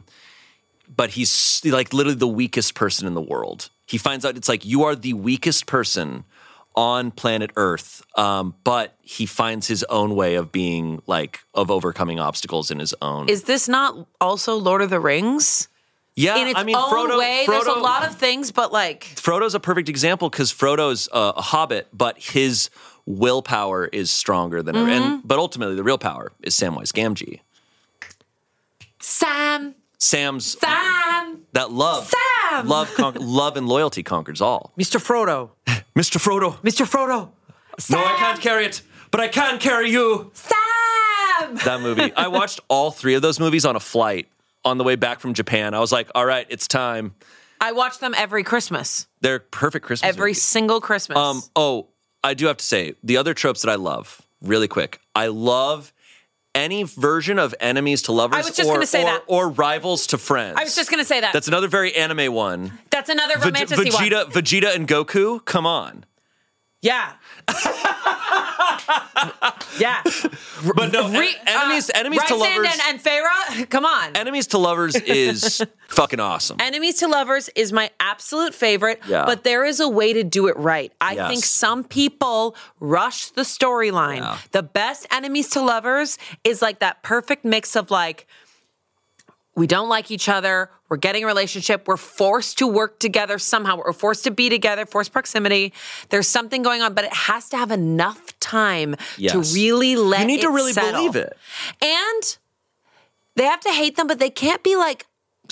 but he's like literally the weakest person in the world. He finds out it's like you are the weakest person on planet Earth, um, but he finds his own way of being like of overcoming obstacles in his own. Is this not also Lord of the Rings? yeah, In its I mean, own Frodo, way, there's a Frodo- lot of things, but like Frodo's a perfect example because Frodo's uh, a hobbit, but his willpower is stronger than ever. Mm-hmm. And but ultimately, the real power is Samwise Gamgee. Sam, Sam's Sam, that love, Sam! love, con- love, and loyalty conquers all. Mister Frodo, Mister Frodo, Mister Frodo, no, I can't carry it, but I can carry you. Sam. That movie. I watched all three of those movies on a flight on the way back from Japan. I was like, all right, it's time. I watch them every Christmas, They're perfect Christmas every movies. single Christmas. Um, oh, I do have to say, the other tropes that I love, really quick, I love any version of enemies to lovers I was just or, gonna say or, that. or rivals to friends. I was just going to say that. That's another very anime one. That's another Veg- romantic Vegeta, one. Vegeta and Goku, come on. Yeah. yeah. But no, Re- en- enemies, uh, enemies to Rysand lovers. and, and Farah, come on. Enemies to lovers is fucking awesome. Enemies to Lovers is my absolute favorite, Yeah. but there is a way to do it right. I Yes. think some people rush the storyline. Yeah. The best Enemies to Lovers is like that perfect mix of like, we don't like each other, we're getting a relationship, we're forced to work together somehow, we're forced to be together, forced proximity. There's something going on, but it has to have enough time Yes. to really let You need to it really settle. believe it. And they have to hate them, but they can't be like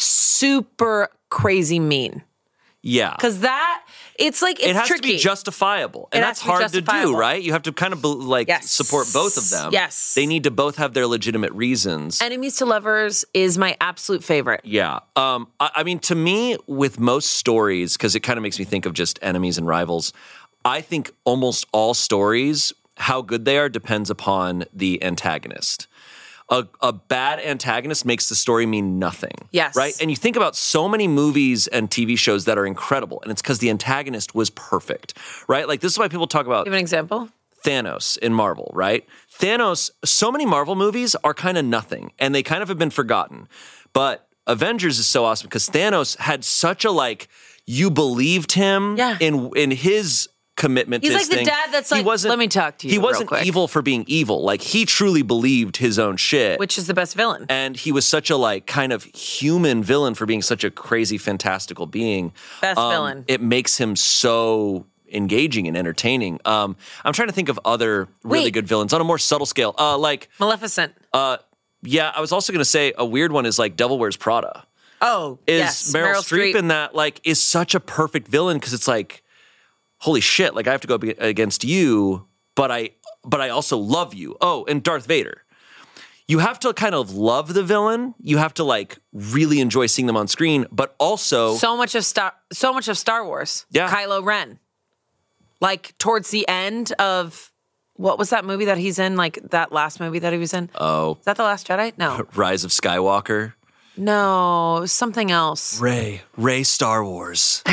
super crazy mean. Yeah. Because that, it's like, it's it has tricky. to be justifiable. And It that's has to be hard to do, justifiable. right? You have to kind of be- like Yes. support both of them. Yes. They need to both have their legitimate reasons. Enemies to Lovers is my absolute favorite. Yeah. Um, I, I mean, to me, with most stories, because it kind of makes me think of just enemies and rivals, I think almost all stories, how good they are depends upon the antagonist. A, a bad antagonist makes the story mean nothing. Yes. Right? And you think about so many movies and T V shows that are incredible, and it's because the antagonist was perfect. Right? Like, this is why people talk about Give an example. Thanos in Marvel, right? Thanos, so many Marvel movies are kind of nothing, and they kind of have been forgotten. But Avengers is so awesome because Thanos had such a, like, you believed him Yeah. in in his commitment He's to like his the thing. dad that's He like, wasn't- "Let me talk to you He real wasn't quick." evil for being evil. Like, he truly believed his own shit. Which is the best villain. and he was such a, like, kind of human villain for being such a crazy, fantastical being. Best Um, villain. It makes him so engaging and entertaining. Um, I'm trying to think of other really Wait. good villains on a more subtle scale. Uh, like, Maleficent. uh, yeah, I was also going to say a weird one is like Devil Wears Prada. oh, Is yes. Meryl, Streep Streep. in that, like, is such a perfect villain because it's like, holy shit, like I have to go up against you, but I but I also love you. Oh, and Darth Vader. You have to kind of love the villain. You have to like really enjoy seeing them on screen, but also So much of Star so much of Star Wars. Yeah. Kylo Ren. Like towards the end of what was that movie that he's in? Like that last movie that he was in? oh, Is that The Last Jedi? No. Rise of Skywalker. No, it was something else. Ray, Ray Star Wars.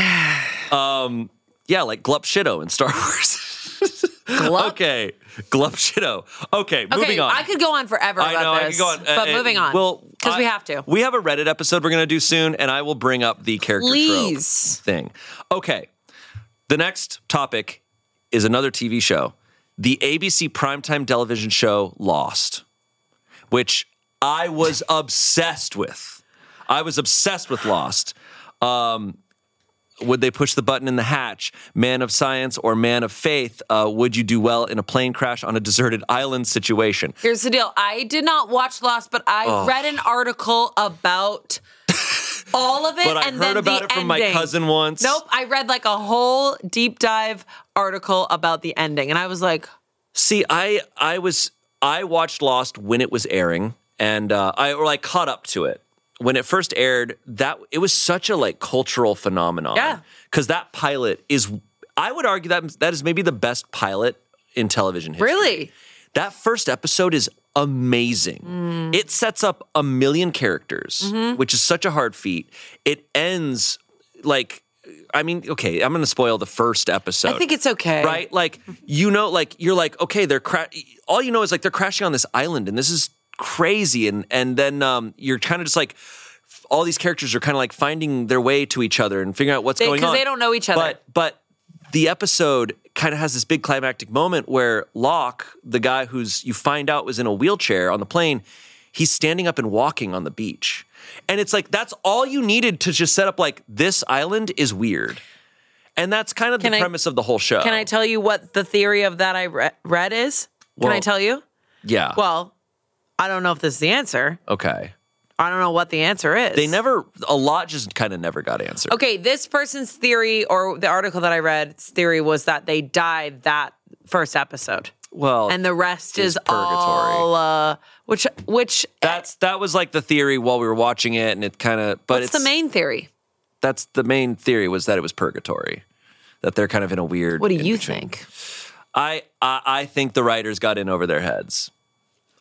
um, yeah, like Glup Shido in Star Wars. Glup? Okay, Glup Shido. Okay, Okay, moving on. I could go on forever I about know, I this. could go on. Uh, But uh, moving on. Well, Because we I- have to. We have a Reddit episode we're going to do soon, and I will bring up the character Please. trope thing. Okay, the next topic is another T V show, the A B C primetime television show Lost, which I was obsessed with. I was obsessed with Lost. Um, would they push the button in the hatch? Man of science or man of faith? Uh, would you do well in a plane crash on a deserted island situation? Here's the deal. I did not watch Lost, but I read an article about all of it. But I and heard then about the it from my ending. cousin once. Nope. I read like a whole deep dive article about the ending. And I was like, See, I I was I watched Lost when it was airing, and uh, I or like caught up to it when it first aired. That it was such a like cultural phenomenon. Yeah. because that pilot is, I would argue that that is maybe the best pilot in television history. really? That first episode is amazing. Mm. It sets up a million characters, Mm-hmm. which is such a hard feat. It ends like, I mean, okay, I'm going to spoil the first episode. I think it's okay. Right? Like, you know, like, you're like, okay, they're, cra- all you know is like they're crashing on this island and this is crazy. And, and then um, you're kind of just like, all these characters are kind of like finding their way to each other and figuring out what's They- going 'cause on. they don't know each other. But, but the episode kind of has this big climactic moment where Locke, the guy who's you find out was in a wheelchair on the plane, he's standing up and walking on the beach. And it's like, that's all you needed to just set up like, this island is weird. And that's kind of Can the I- premise of the whole show. Can I tell you what the theory of that I re- read is? Can I Well- tell you? Yeah. Well, I don't know if this is the answer. okay. I don't know what the answer is. They never, a lot just kind of never got answered. Okay, this person's theory or the article that I read's theory was that they died that first episode. Well, And the rest is is purgatory. all uh which which that's, that was like the theory while we were watching it. And it kind of, but what's it's the main theory? that's the main theory was that it was purgatory, that they're kind of in a weird. What do you in-between. think? I, I I think the writers got in over their heads.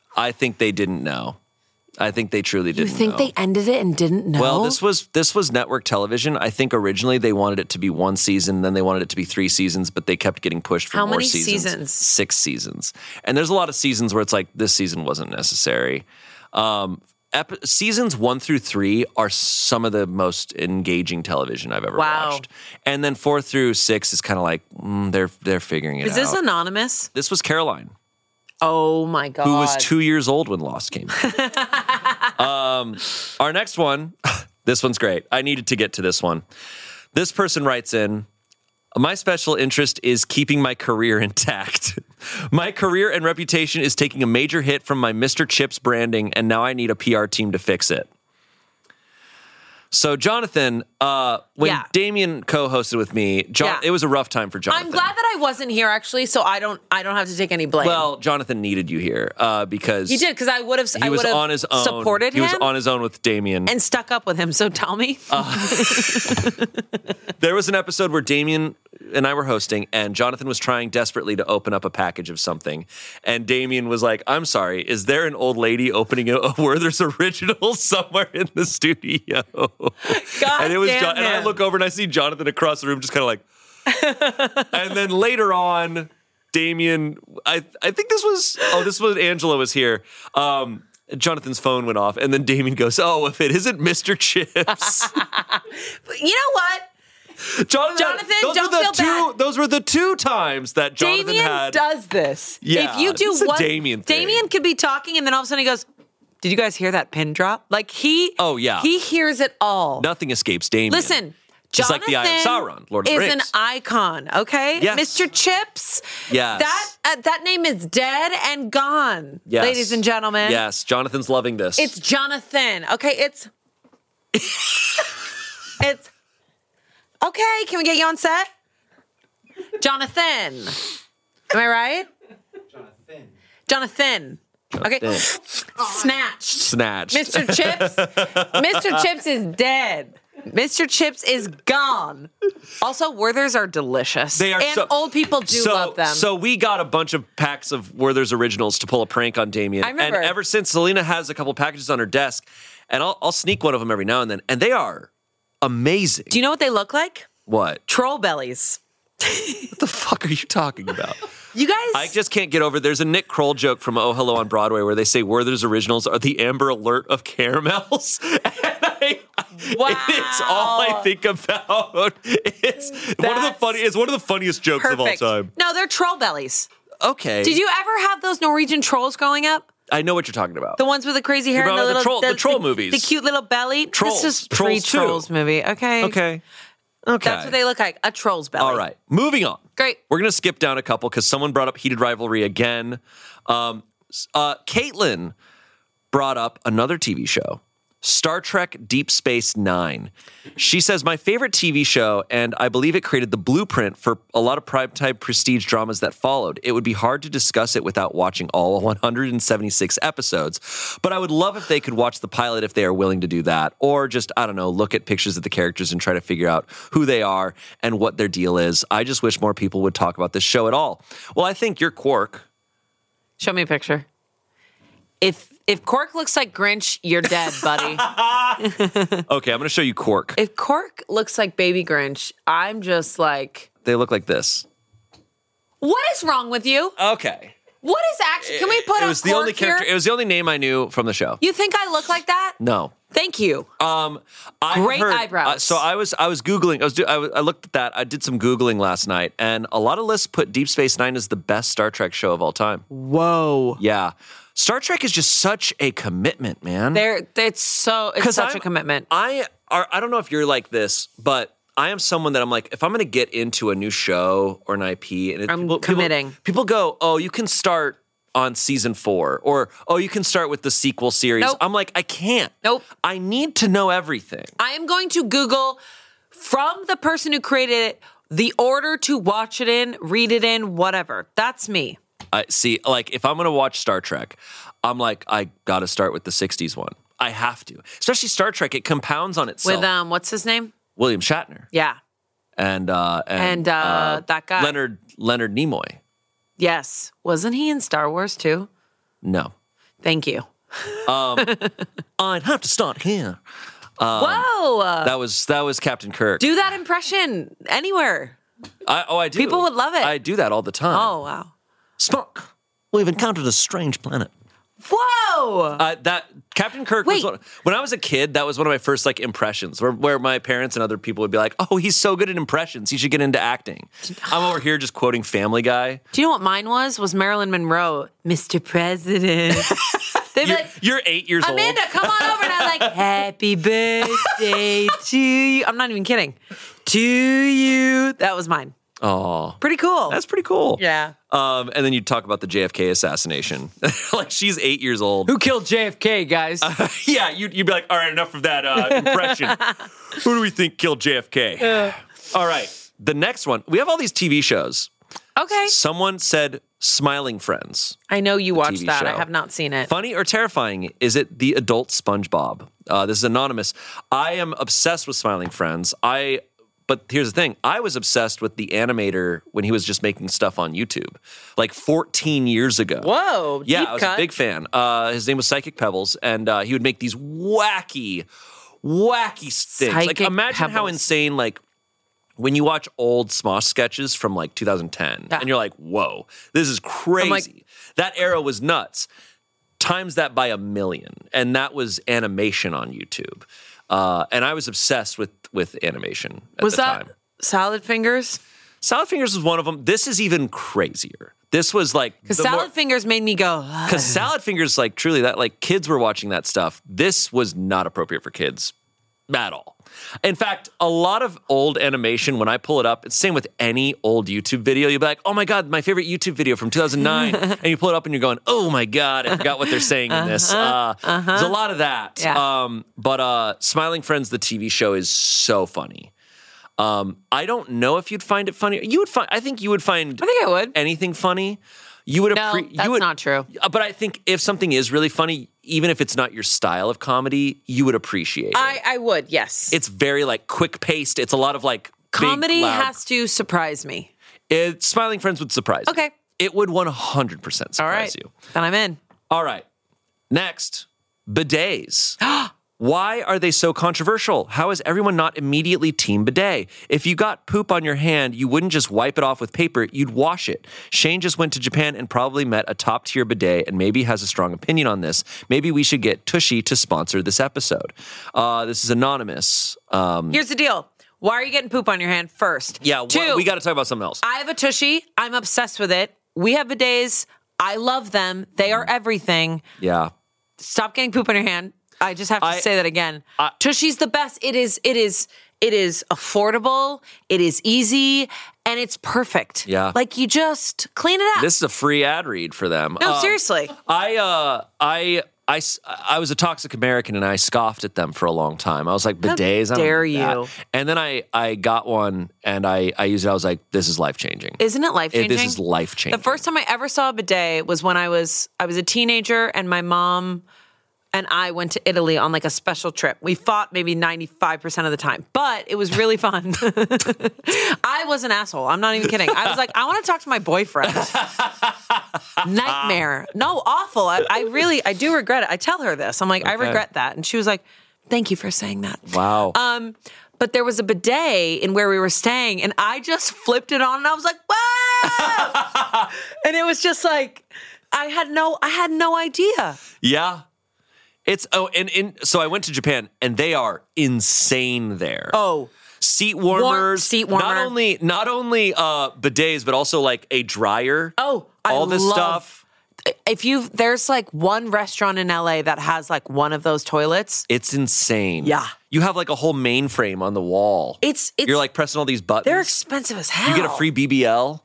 I think they didn't know. I think they truly You didn't think know. they ended it and didn't know? Well, this was this was network television. I think originally they wanted it to be one season, then they wanted it to be three seasons, but they kept getting pushed for How more many seasons. seasons? Six seasons. And there's a lot of seasons where it's like this season wasn't necessary. Um, ep- seasons one through three are some of the most engaging television I've ever Wow. watched. And then four through six is kind of like mm, they're they're figuring it Is out. this anonymous? This was Caroline, Oh my God. who was two years old when Lost came out. um, our next one, this one's great. I needed to get to this one. This person writes in, my special interest is keeping my career intact. My career and reputation is taking a major hit from my Mister Chips branding, and now I need a P R team to fix it. So, Jonathan, uh, when Yeah. Damien co-hosted with me, John, Yeah. it was a rough time for Jonathan. I'm glad that I wasn't here actually, so I don't I don't have to take any blame. Well, Jonathan needed you here uh, because he did because I would have he I was would have on his own. supported he him was on his own with Damien. and stuck up with him. So tell me. There was an episode where Damien and I were hosting, and Jonathan was trying desperately to open up a package of something. And Damien was like, I'm sorry, is there an old lady opening a, a Werther's Original somewhere in the studio? God and it was damn Jo- and I him. look over and I see Jonathan across the room just kind of like, and then later on, Damien, I I think this was, oh, this was Angela was here. Um, Jonathan's phone went off, and then Damien goes, oh, if it isn't Mister Chips. You know what? Jonathan, Jonathan, those don't were the feel two, bad. Those were the two times that Jonathan Damien had. does this. Yeah, if you do it's a one, Damien thing. Damien could be talking, and then all of a sudden he goes, "Did you guys hear that pin drop?" Like he. Oh, yeah. He hears it all. Nothing escapes Damien. Listen. Just Jonathan like the Eye of Sauron, Lord of the is Rings. an icon, okay? Yes. Mister Chips. Yes. That uh, that name is dead and gone, Yes. ladies and gentlemen. Yes, Jonathan's loving this. It's Jonathan. Okay, it's it's okay. Can we get you on set, Jonathan? Am I right? Jonathan. Jonathan. Okay. Jonathan. Snatched. Snatched. Mister Chips. Mister Chips is dead. Mister Chips is gone. Also, Werther's are delicious. They are and so- old people do so, love them. So we got a bunch of packs of Werther's Originals to pull a prank on Damien. I remember. And ever since, Selena has a couple packages on her desk, and I'll, I'll sneak one of them every now and then, and they are amazing. do you know what they look like? What? Troll bellies. What the fuck are you talking about? You guys. I just can't get over. There's a Nick Kroll joke from Oh Hello on Broadway where they say Werther's Originals are the Amber Alert of caramels. And I, Wow. It's all I think about. It's one of the That's funny. It's one of the funniest jokes perfect. of all time. No, they're troll bellies. Okay. Did you ever have those Norwegian trolls growing up? I know what you're talking about. The ones with the crazy hair You're and the talking little about the troll- the troll movies. the cute little belly. Trolls. This is Trolls two. pre-trolls movie. Okay. Okay. Okay. That's what they look like. A troll's belly. All right. Moving on. Great. We're going to skip down a couple because someone brought up Heated Rivalry again. Um, uh, Caitlin brought up another T V show, Star Trek Deep Space Nine. She says, my favorite T V show, and I believe it created the blueprint for a lot of primetime prestige dramas that followed. It would be hard to discuss it without watching all one hundred seventy-six episodes, but I would love if they could watch the pilot if they are willing to do that, or just, I don't know, look at pictures of the characters and try to figure out who they are and what their deal is. I just wish more people would talk about this show at all. Well, I think you're Quark. Show me a picture. If if Quark looks like Grinch, you're dead, buddy. Okay, I'm going to show you Quark. If Quark looks like baby Grinch, I'm just like, They look like this. what is wrong with you? Okay. What is actually? Can we put it a was the Quark only character. here? It was the only name I knew from the show. You think I look like that? No. Thank you. Um, I Great heard- eyebrows. uh, so I was I was googling. I was do, I, was- I looked at that. I did some googling last night, and a lot of lists put Deep Space Nine as the best Star Trek show of all time. Whoa. Yeah, Star Trek is just such a commitment, man. There, it's so it's 'Cause such I'm- a commitment. I are. I don't know if you're like this, but I am someone that I'm like, if I'm going to get into a new show or an I P, and it, I'm people, committing. People, people go, oh, you can start on season four, or oh, you can start with the sequel series. Nope. I'm like, I can't. Nope. I need to know everything. I am going to Google from the person who created it the order to watch it in, read it in, whatever. That's me. I see, like, if I'm going to watch Star Trek, I'm like, I got to start with the sixties one. I have to. Especially Star Trek, it compounds on itself. With um, what's his name? William Shatner. Yeah. And, uh, and, And, uh, that guy. Leonard, Leonard Nimoy. Yes. Wasn't he in Star Wars too? No. Thank you. I'd have to start here. Whoa! That was that was Captain Kirk. Do that impression anywhere. I, oh, I do. People would love it. I do that all the time. Oh, wow. Spock, we've encountered a strange planet. Whoa! Uh, that Captain Kirk Wait. was one, when I was a kid. That was one of my first like impressions, where, where my parents and other people would be like, "Oh, he's so good at impressions. He should get into acting." I'm over here just quoting Family Guy. Do you know what mine was? Was Marilyn Monroe, Mister President. They'd be You're, like, you're eight years Amanda, old. come on over. And I'm like, happy birthday to you. I'm not even kidding. To you. That was mine. Oh, Pretty cool. that's pretty cool. Yeah. Um, and then you talk about the J F K assassination. Like she's eight years old. Who killed J F K, guys? Yeah, you'd, you'd be like, all right, enough of that uh, impression. Who do we think killed J F K? All right, the next one. We have all these T V shows. Okay. Someone said Smiling Friends. I know you watched T V that. I show. have not seen it. Funny or terrifying? Is it the adult SpongeBob? Uh, this is anonymous. I am obsessed with Smiling Friends. I, but here's the thing. I was obsessed with the animator when he was just making stuff on YouTube, like fourteen years ago. Whoa. Yeah, deep I was cut. a big fan. Uh, his name was Psychic Pebbles, and uh, he would make these wacky, wacky things. Like Psychic imagine how Pebbles. insane, like when you watch old Smosh sketches from like two thousand ten, Yeah. and you're like, "Whoa, this is crazy." like- that era was nuts. Times that by a million, and that was animation on YouTube. Uh, and I was obsessed with with animation at Was the that time. Salad Fingers? Salad Fingers was one of them. This is even crazier. This was like Because Salad Fingers made me go, "Ugh." because Salad Fingers, like truly, that like kids were watching that stuff. This was not appropriate for kids at all. In fact, a lot of old animation, when I pull it up, it's the same with any old YouTube video. You'll be like, oh my God, my favorite YouTube video from two thousand nine. And you pull it up and you're going, oh my God, I forgot what they're saying in this. Uh, There's a lot of that. Yeah. Um, but uh, Smiling Friends, the T V show, is so funny. Um, I don't know if you'd find it funny. You would find. I think you would find I think I would. anything funny. You would No, appre- that's you would, not true. Uh, But I think if something is really funny, even if it's not your style of comedy, you would appreciate it. I, I would, yes. It's very like quick paced. It's a lot of like big, Comedy loud- has to surprise me. It, Smiling Friends would surprise you. Okay. It would one hundred percent All surprise right. you. Then I'm in. All right. Next, bidets. Why are they so controversial? How is everyone not immediately team bidet? If you got poop on your hand, you wouldn't just wipe it off with paper, you'd wash it. Shane just went to Japan and probably met a top tier bidet and maybe has a strong opinion on this. Maybe we should get Tushy to sponsor this episode. Uh, this is anonymous. Um, Here's the deal. Why are you getting poop on your hand first? yeah, wh- Two, we got to talk about something else. I have a tushy. I'm obsessed with it. We have bidets. I love them. They are everything. yeah. Stop getting poop on your hand. I just have to I- say that again. I- Tushy's the best. It is, it is, it is affordable. It is easy and it's perfect. Yeah. Like you just clean it up. This is a free ad read for them. no, Um, seriously. I, uh, I, I, s- I was a toxic American and I scoffed at them for a long time. I was like, bidets? I don't dare need that. you. And then I, I got one and I, I used it. I was like, this is life changing. Isn't it life changing? This is life changing. The first time I ever saw a bidet was when I was I was a teenager and my mom and I went to Italy on like a special trip. We fought maybe ninety-five percent of the time, but it was really fun. I was an asshole. I'm not even kidding. I was like, I want to talk to my boyfriend. Nightmare. No, awful. I, I really, I do regret it. I tell her this. I'm like, I Okay. regret that. And she was like, thank you for saying that. Wow. Um, but there was a bidet in where we were staying, and I just flipped it on, and I was like, "Wow!" And it was just like, I had no, I had no idea. yeah. It's, oh, and, and so I went to Japan and they are insane there. Oh, Seat warmers, seat warmer. Not only, not only uh, bidets, but also like a dryer. oh, I all this love- stuff. If you, there's like one restaurant in L A that has like one of those toilets. It's insane. Yeah. You have like a whole mainframe on the wall. It's, it's, You're like pressing all these buttons. they're expensive as hell. You get a free B B L.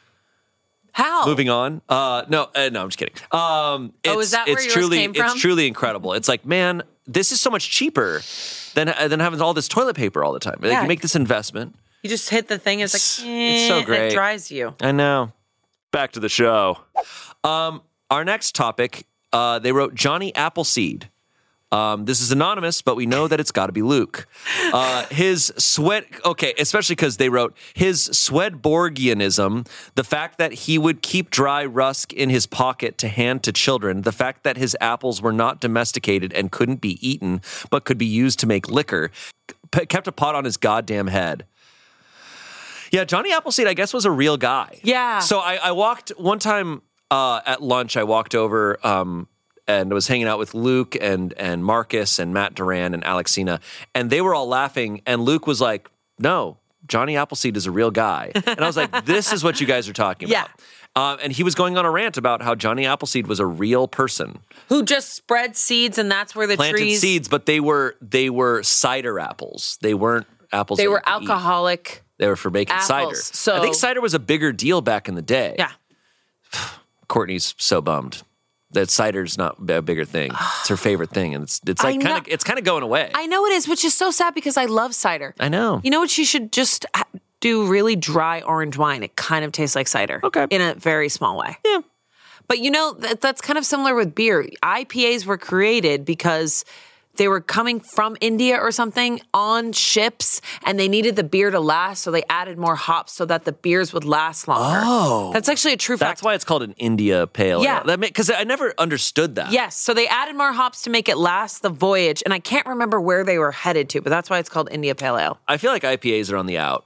How? Moving on. Uh, no, uh, no, I'm just kidding. Um, it's, Oh, is that where it's yours truly, came from? It's truly incredible. It's like, man, this is so much cheaper than than having all this toilet paper all the time. Like, Yeah. you make this investment. You just hit the thing. It's It's- like, it's so eh, great. It dries you. I know. Back to the show. Um, our next topic, uh, they wrote Johnny Appleseed. Um, this is anonymous, but we know that it's got to be Luke. Uh, his sweat, okay, especially because they wrote his Swedenborgianism, the fact that he would keep dry rusk in his pocket to hand to children, the fact that his apples were not domesticated and couldn't be eaten, but could be used to make liquor, p- kept a pot on his goddamn head. Yeah, Johnny Appleseed, I guess, was a real guy. Yeah. So I, I walked one time uh, at lunch. I walked over um, and was hanging out with Luke and and Marcus and Matt Duran and Alexina, and they were all laughing. And Luke was like, "No, Johnny Appleseed is a real guy." And I was like, "This is what you guys are talking Yeah. about." Um, and he was going on a rant about how Johnny Appleseed was a real person, Who just spread seeds, and that's where the planted trees. seeds, but they were they were cider apples. They weren't apples. They that were you could eat. alcoholic. They were for making apples. cider. So- I think cider was a bigger deal back in the day. Yeah. Courtney's so bummed that cider's not a bigger thing. It's her favorite thing, and it's it's I like know- kind of it's kind of going away. I know it is, which is so sad because I love cider. I know. You know what? You should just ha- do really dry orange wine. It kind of tastes like cider. Okay. In a very small way. Yeah. But you know, that, that's kind of similar with beer. I P As were created because they were coming from India or something on ships, and they needed the beer to last, so they added more hops so that the beers would last longer. Oh. That's actually a true fact. That's why it's called an India Pale Ale. Yeah. That because I never understood that. Yes, so they added more hops to make it last the voyage, and I can't remember where they were headed to, but that's why it's called India Pale Ale. I feel like I P As are on the out.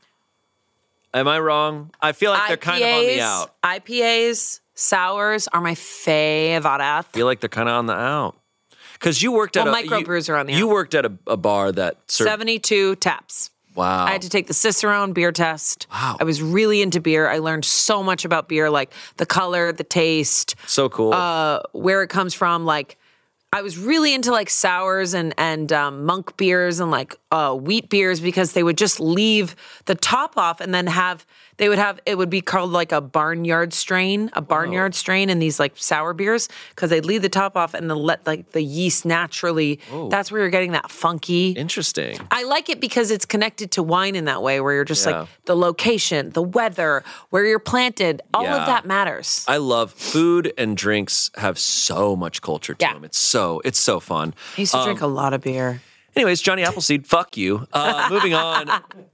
Am I wrong? I feel like they're kind of on the out. I P As, sours are my favorite. I feel like they're kind of on the out. Because you worked at Well, a microbrews you, are on the You out. worked at a, a bar that served. seventy-two taps. Wow. I had to take the Cicerone beer test. Wow. I was really into beer. I learned so much about beer, like the color, the taste, So cool. uh, where it comes from. Like, I was really into like sours and and um, monk beers and like uh, wheat beers because they would just leave the top off and then have they would have it would be called like a barnyard strain, a barnyard strain in these like sour beers because they'd leave the top off and then let like the yeast naturally. That's where you're getting that funky. Interesting. I like it because it's connected to wine in that way, where you're just Yeah. like the location, the weather, where you're planted, all Yeah. of that matters. I love food and drinks have so much culture to Yeah. them. It's so it's so fun. I used to drink a lot of beer. Anyways, Johnny Appleseed, fuck you. Uh, moving on.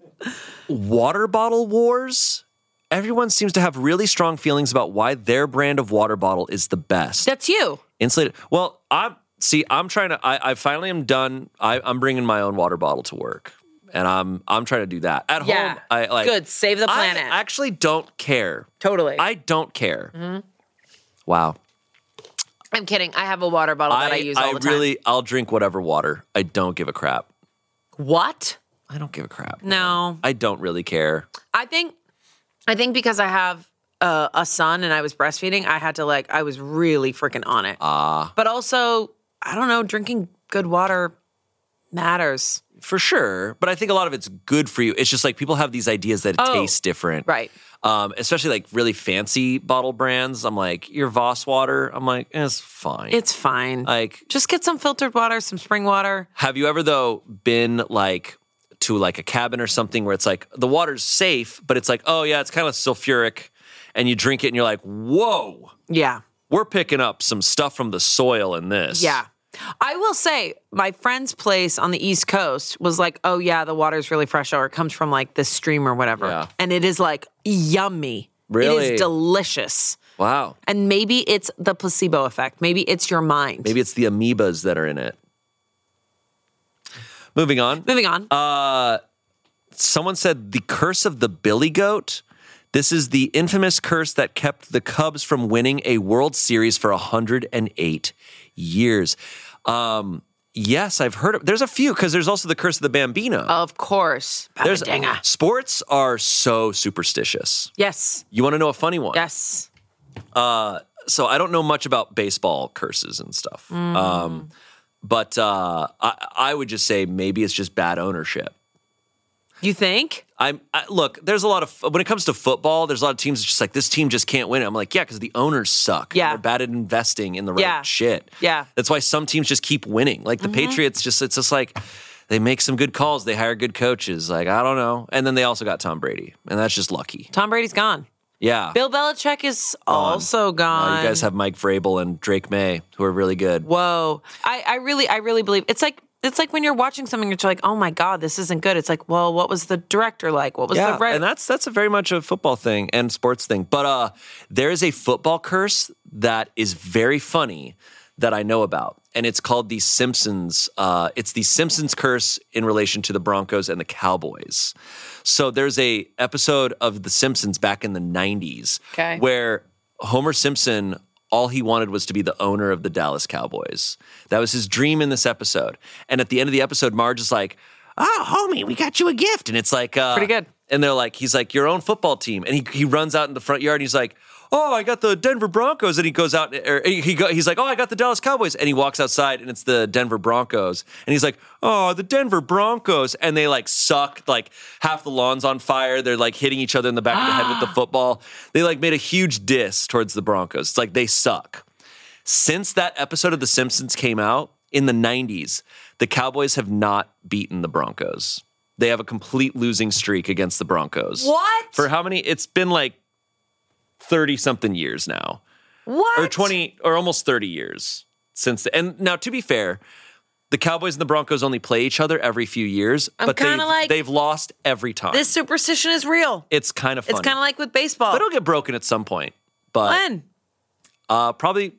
Water bottle wars. Everyone seems to have really strong feelings about why their brand of water bottle is the best. That's you. Insulated. Well, I'm see. I'm trying to. I, I finally am done. I, I'm bringing my own water bottle to work, and I'm I'm trying to do that at Yeah. home. I like Good. Save the planet. I actually don't care. Totally. I don't care. Mm-hmm. Wow. I'm kidding. I have a water bottle that I, use all I the time. really, I'll drink whatever water. I don't give a crap. What? I don't give a crap. No. I don't really care. I think I think because I have uh, a son and I was breastfeeding, I had to like I was really freaking on it. Ah. But also, I don't know, drinking good water matters. For sure, but I think a lot of it's good for you. It's just like people have these ideas that it Oh, tastes different. right. Um, especially like really fancy bottle brands. I'm like, your Voss water. I'm like, eh, it's fine. It's fine. like, Just get some filtered water, some spring water. have you ever though been like to like a cabin or something where it's like the water's safe, but it's like, oh yeah, it's kind of sulfuric, and you drink it and you're like, whoa, Yeah. we're picking up some stuff from the soil in this. Yeah. I will say, my friend's place on the East Coast was like, oh, yeah, the water's really fresh, or it comes from like this stream or whatever. Yeah. And it is like yummy. It Really? is delicious. Wow. And maybe it's the placebo effect. Maybe it's your mind. Maybe it's the amoebas that are in it. Moving on. Moving on. Uh, someone said the curse of the Billy Goat. This is the infamous curse that kept the Cubs from winning a World Series for one hundred eight years. Um, yes, I've heard of. There's a few because there's also the curse of the Bambino. of course. there's Babadinga. sports are so superstitious. Yes. You want to know a funny one? Yes. So I don't know much about baseball curses and stuff. Mm. Um, but uh, I, I would just say maybe it's just bad ownership. You think? I'm I, look. There's a lot of when it comes to football. There's a lot of teams that's just like this team just can't win. I'm like, yeah, because the owners suck. Yeah. They're bad at investing in the right Yeah. shit. Yeah. That's why some teams just keep winning. Like the Patriots, just it's just like they make some good calls. They hire good coaches. Like I don't know, and then they also got Tom Brady, and that's just lucky. Tom Brady's gone. Yeah. Bill Belichick is also Uh, gone. you guys have Mike Vrabel and Drake May, who are really good. Whoa. I, I really, I really believe it's like it's like when you're watching something, you're like, oh my God, this isn't good. It's like, well, what was the director like? What was Yeah, the writer? and that's that's a very much a football thing and sports thing. But uh, there is a football curse that is very funny that I know about, and it's called the Simpsons. Uh, it's the Simpsons curse in relation to the Broncos and the Cowboys. So there's a episode of The Simpsons back in the nineties Okay. where Homer Simpson, all he wanted was to be the owner of the Dallas Cowboys. That was his dream in this episode. And at the end of the episode, Marge is like, oh, homie, we got you a gift. And it's like, uh, Pretty good. And they're like, he's like, your own football team. And he he runs out in the front yard and he's like, oh, I got the Denver Broncos. And he goes out, or he go, he's like, oh, I got the Dallas Cowboys. And he walks outside and it's the Denver Broncos. And he's like, oh, the Denver Broncos. And they like suck, like half the lawn's on fire. They're like hitting each other in the back of the head with the football. They like made a huge diss towards the Broncos. It's like they suck. Since that episode of The Simpsons came out in the nineties, the Cowboys have not beaten the Broncos. They have a complete losing streak against the Broncos. What? For how many? It's been like thirty-something years now. what? Or twenty, or almost thirty years since. The, and now, to be fair, the Cowboys and the Broncos only play each other every few years, I'm but kinda they've, like- they've lost every time. This superstition is real. it's kind of funny. It's kind of like with baseball. It'll get broken at some point, but When? uh, probably...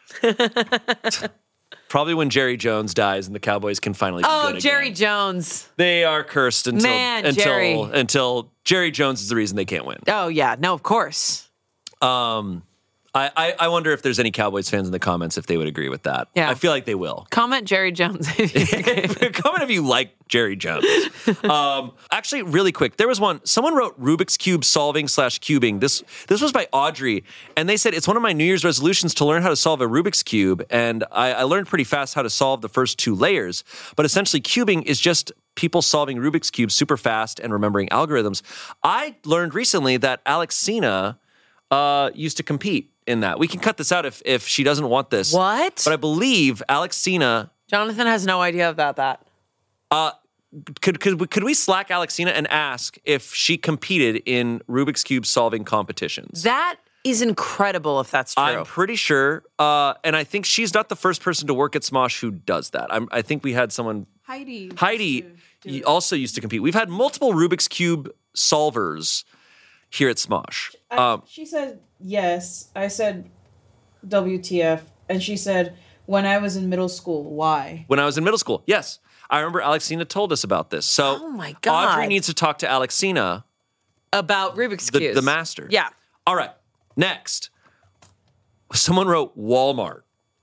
Probably when Jerry Jones dies and the Cowboys can finally be Oh, good Jerry again. Jones. They are cursed until Man, until Jerry. until Jerry Jones is the reason they can't win. Oh, yeah. No, of course. Um, I, I I wonder if there's any Cowboys fans in the comments if they would agree with that. Yeah. I feel like they will. Comment Jerry Jones. if you- Comment if you like Jerry Jones. Um, actually, really quick, there was one. Someone wrote Rubik's Cube solving slash cubing. This this was by Audrey, and they said it's one of my New Year's resolutions to learn how to solve a Rubik's Cube. And I, I learned pretty fast how to solve the first two layers. But essentially, cubing is just people solving Rubik's Cube super fast and remembering algorithms. I learned recently that Alexina uh, used to compete in that. We can cut this out if if she doesn't want this. What? But I believe Alexina. Jonathan has no idea about that. Could could we, could we slack Alexina and ask if she competed in Rubik's Cube solving competitions? That is incredible if that's true. I'm pretty sure, uh, and I think she's not the first person to work at Smosh who does that. I'm, I think we had someone. Heidi. Heidi y- also used to compete. We've had multiple Rubik's Cube solvers here at Smosh. I- Um, she said yes. I said W T F. And she said, when I was in middle school, why? when I was in middle school, yes, I remember Alexina told us about this. So, Oh my God. Audrey needs to talk to Alexina, About Rubik's the, Cubes. the master. Yeah. All right. Next, someone wrote Walmart.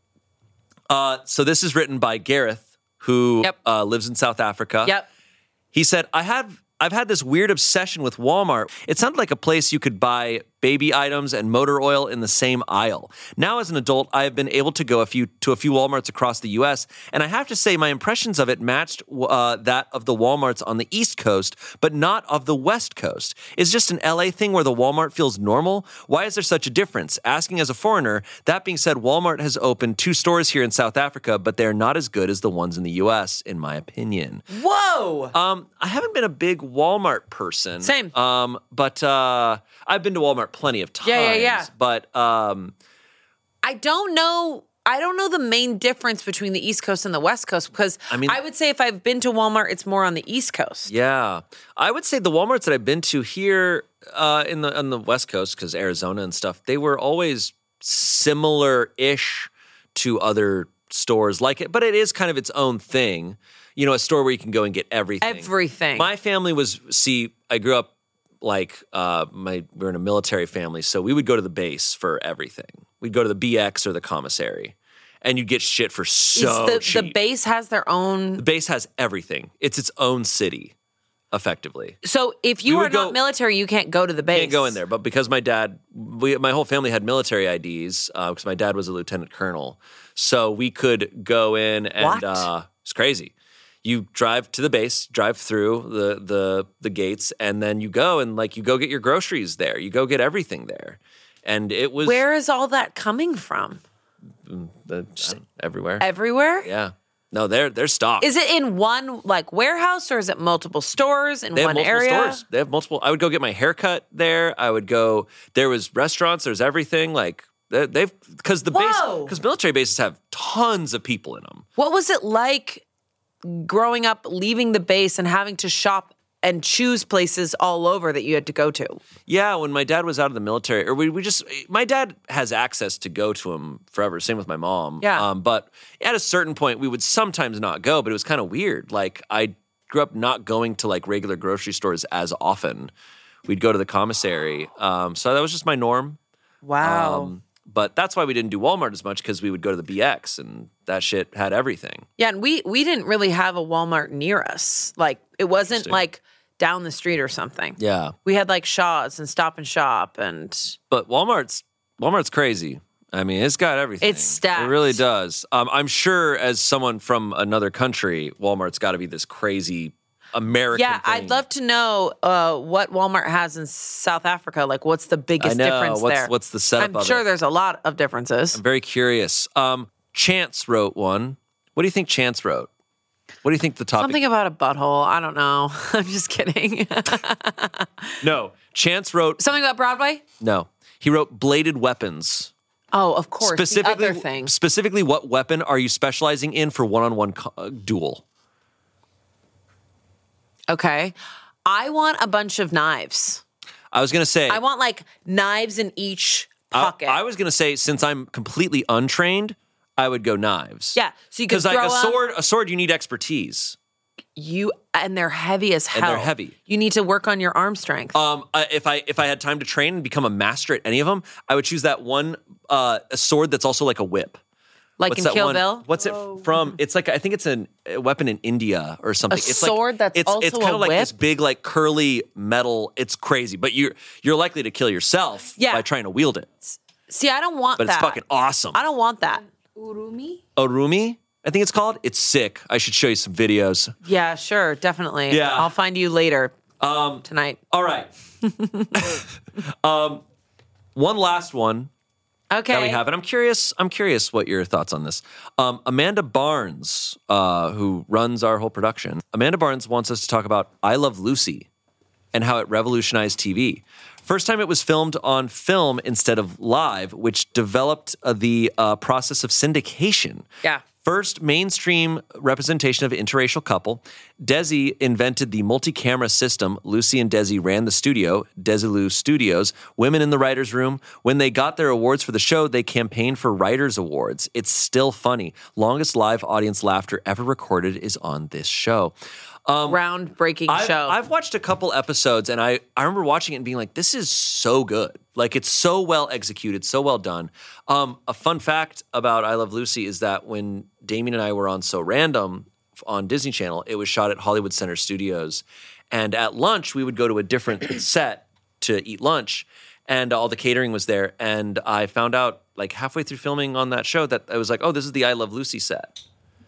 Uh, so this is written by Gareth, who Yep. uh, lives in South Africa. Yep. He said, I have I've had this weird obsession with Walmart. It sounded like a place you could buy baby items and motor oil in the same aisle. Now, as an adult, I have been able to go a few to a few Walmarts across the U S, and I have to say my impressions of it matched uh, that of the Walmarts on the East Coast, but not of the West Coast. Is just an L A thing where the Walmart feels normal? Why is there such a difference? Asking as a foreigner. That being said, Walmart has opened two stores here in South Africa, but they're not as good as the ones in the U S, in my opinion. Whoa. Um, I haven't been a big Walmart person. Same. Um, but uh, I've been to Walmart plenty of times. Yeah, yeah, yeah. But um, I don't know. I don't know the main difference between the East Coast and the West Coast because I I, mean- would say if I've been to Walmart, it's more on the East Coast. yeah, I would say the Walmarts that I've been to here uh, in the on the West Coast, because Arizona and stuff, they were always similar-ish to other stores like it. But it is kind of its own thing. You know, a store where you can go and get everything. Everything. My family was, see, I grew up like, uh, my we were in a military family, so we would go to the base for everything. We'd go to the B X or the commissary, and you'd get shit for so Is the, cheap. the base has their own. The base has everything. It's its own city, effectively. So if you We are would not go- military, you can't go to the base. Can't go in there, but because my dad, we, my whole family had military I Ds, because my dad was a lieutenant colonel, so we could go in and What? uh, it's crazy. You drive to the base, drive through the the the gates, and then you go and like you go get your groceries there. You go get everything there, and it was Where is all that coming from? the, I don't- everywhere. Everywhere? Yeah, No, they're they're stocked. Is it in one like warehouse or is it multiple stores in They have one multiple area? stores. They have multiple. I would go get my hair cut there. I would go. There was restaurants. There's everything. Like they- they've because the base Whoa. because military bases have tons of people in them. What was it like growing up, leaving the base and having to shop and choose places all over that you had to go to? Yeah, when my dad was out of the military, or we, we just, my dad has access to go to him forever. Same with my mom. Yeah. Um, but at a certain point, we would sometimes not go, but it was kind of weird. Like I grew up not going to like regular grocery stores as often. We'd go to the commissary. Um, so that was just my norm. Wow. Um, but that's why we didn't do Walmart as much because we would go to the B X and that shit had everything. Yeah, and we we didn't really have a Walmart near us. Like it wasn't Interesting. like down the street or something. Yeah. We had like Shaw's and Stop and Shop and But Walmart's Walmart's crazy. I mean, it's got everything. It's stacked. It really does. Um, I'm sure as someone from another country, Walmart's got to be this crazy American yeah, thing. I'd love to know uh, what Walmart has in South Africa. Like, what's the biggest I know. difference What's- there? what's the setup I'm of sure it? there's a lot of differences. I'm very curious. Um, Chance wrote one. What do you think Chance wrote? What do you think the topic? Something about a butthole. I don't know. I'm just kidding. No. Chance wrote, Something about Broadway? no. He wrote bladed weapons. Oh, of course. Specifically, the other thing. specifically, what weapon are you specializing in for one-on-one co- uh, duel? Okay. I want a bunch of knives. I was going to say, I want like knives in each I, pocket. I was going to say, since I'm completely untrained, I would go knives. Yeah, so you could Because like throw a 'em. sword, a sword, you need expertise. You and they're heavy as hell. And they're heavy. You need to work on your arm strength. Um, I, if I if I had time to train and become a master at any of them, I would choose that one uh, a sword that's also like a whip. like What's in that Kill one? Bill. What's it from? It's like I think it's an, a weapon in India or something. A it's sword like, that's it's, also it's kind a of like this whip? big like curly metal. It's crazy, but you're you're likely to kill yourself Yeah. by trying to wield it. See, I don't want But that. it's fucking awesome. I don't want that. Urumi? Orumi, I think it's called. It's sick. I should show you some videos. Yeah, sure, definitely. Yeah. I'll find you later um, tonight. All right. um, one last one. Okay. that we have. And I'm curious, I'm curious what your thoughts on this. Um, Amanda Barnes, uh, who runs our whole production, Amanda Barnes wants us to talk about I Love Lucy and how it revolutionized T V. First time it was filmed on film instead of live, which developed uh, the uh, process of syndication. Yeah. First mainstream representation of interracial couple. Desi invented the multi-camera system. Lucy and Desi ran the studio, Desilu Studios. Women in the writer's room. When they got their awards for the show, they campaigned for Writers' Awards. It's still funny. Longest live audience laughter ever recorded is on this show. Groundbreaking I've, show. I've watched a couple episodes and I, I remember watching it and being like, this is so good. Like, it's so well executed, so well done. Um, a fun fact about I Love Lucy is that when Damien and I were on So Random on Disney Channel, it was shot at Hollywood Center Studios. And at lunch, we would go to a different set to eat lunch. And all the catering was there. And I found out, like, halfway through filming on that show that I was like, oh, this is the I Love Lucy set.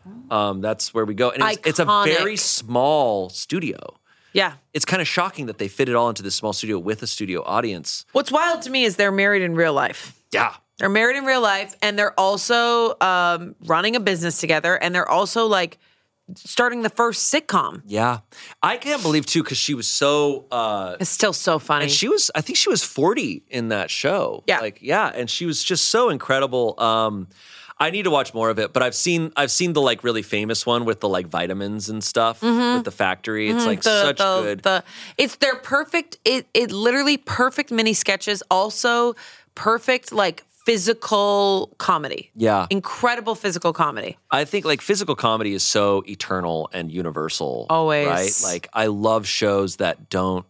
Um, that's where we go. And it's, it's a Iconic. very small studio. yeah. It's kind of shocking that they fit it all into this small studio with a studio audience. What's wild to me is they're married in real life. Yeah. They're married in real life, and they're also um, running a business together, and they're also like starting the first sitcom. Yeah. I can't believe, too, because she was so, uh, It's still so funny. and she was, I think she was forty in that show. Yeah. Like, yeah. And she was just so incredible. Um, I need to watch more of it, but I've seen, I've seen the like really famous one with the like vitamins and stuff with the factory. It's like the, such the, good. The, it's their perfect. It it literally perfect mini sketches. Also perfect like physical comedy. Yeah. Incredible physical comedy. I think like physical comedy is so eternal and universal. Always. Right? Like I love shows that don't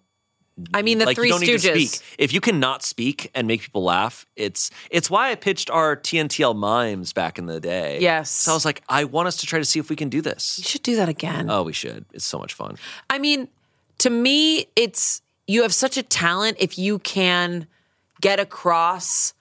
I mean, the like Three you don't need to Stooges. speak. If you cannot speak and make people laugh, it's it's why I pitched our T N T L mimes back in the day. Yes. So I was like, I want us to try to see if we can do You this. should do that again. Oh, we should. It's so much fun. I mean, to me, it's you have such a talent if you can get across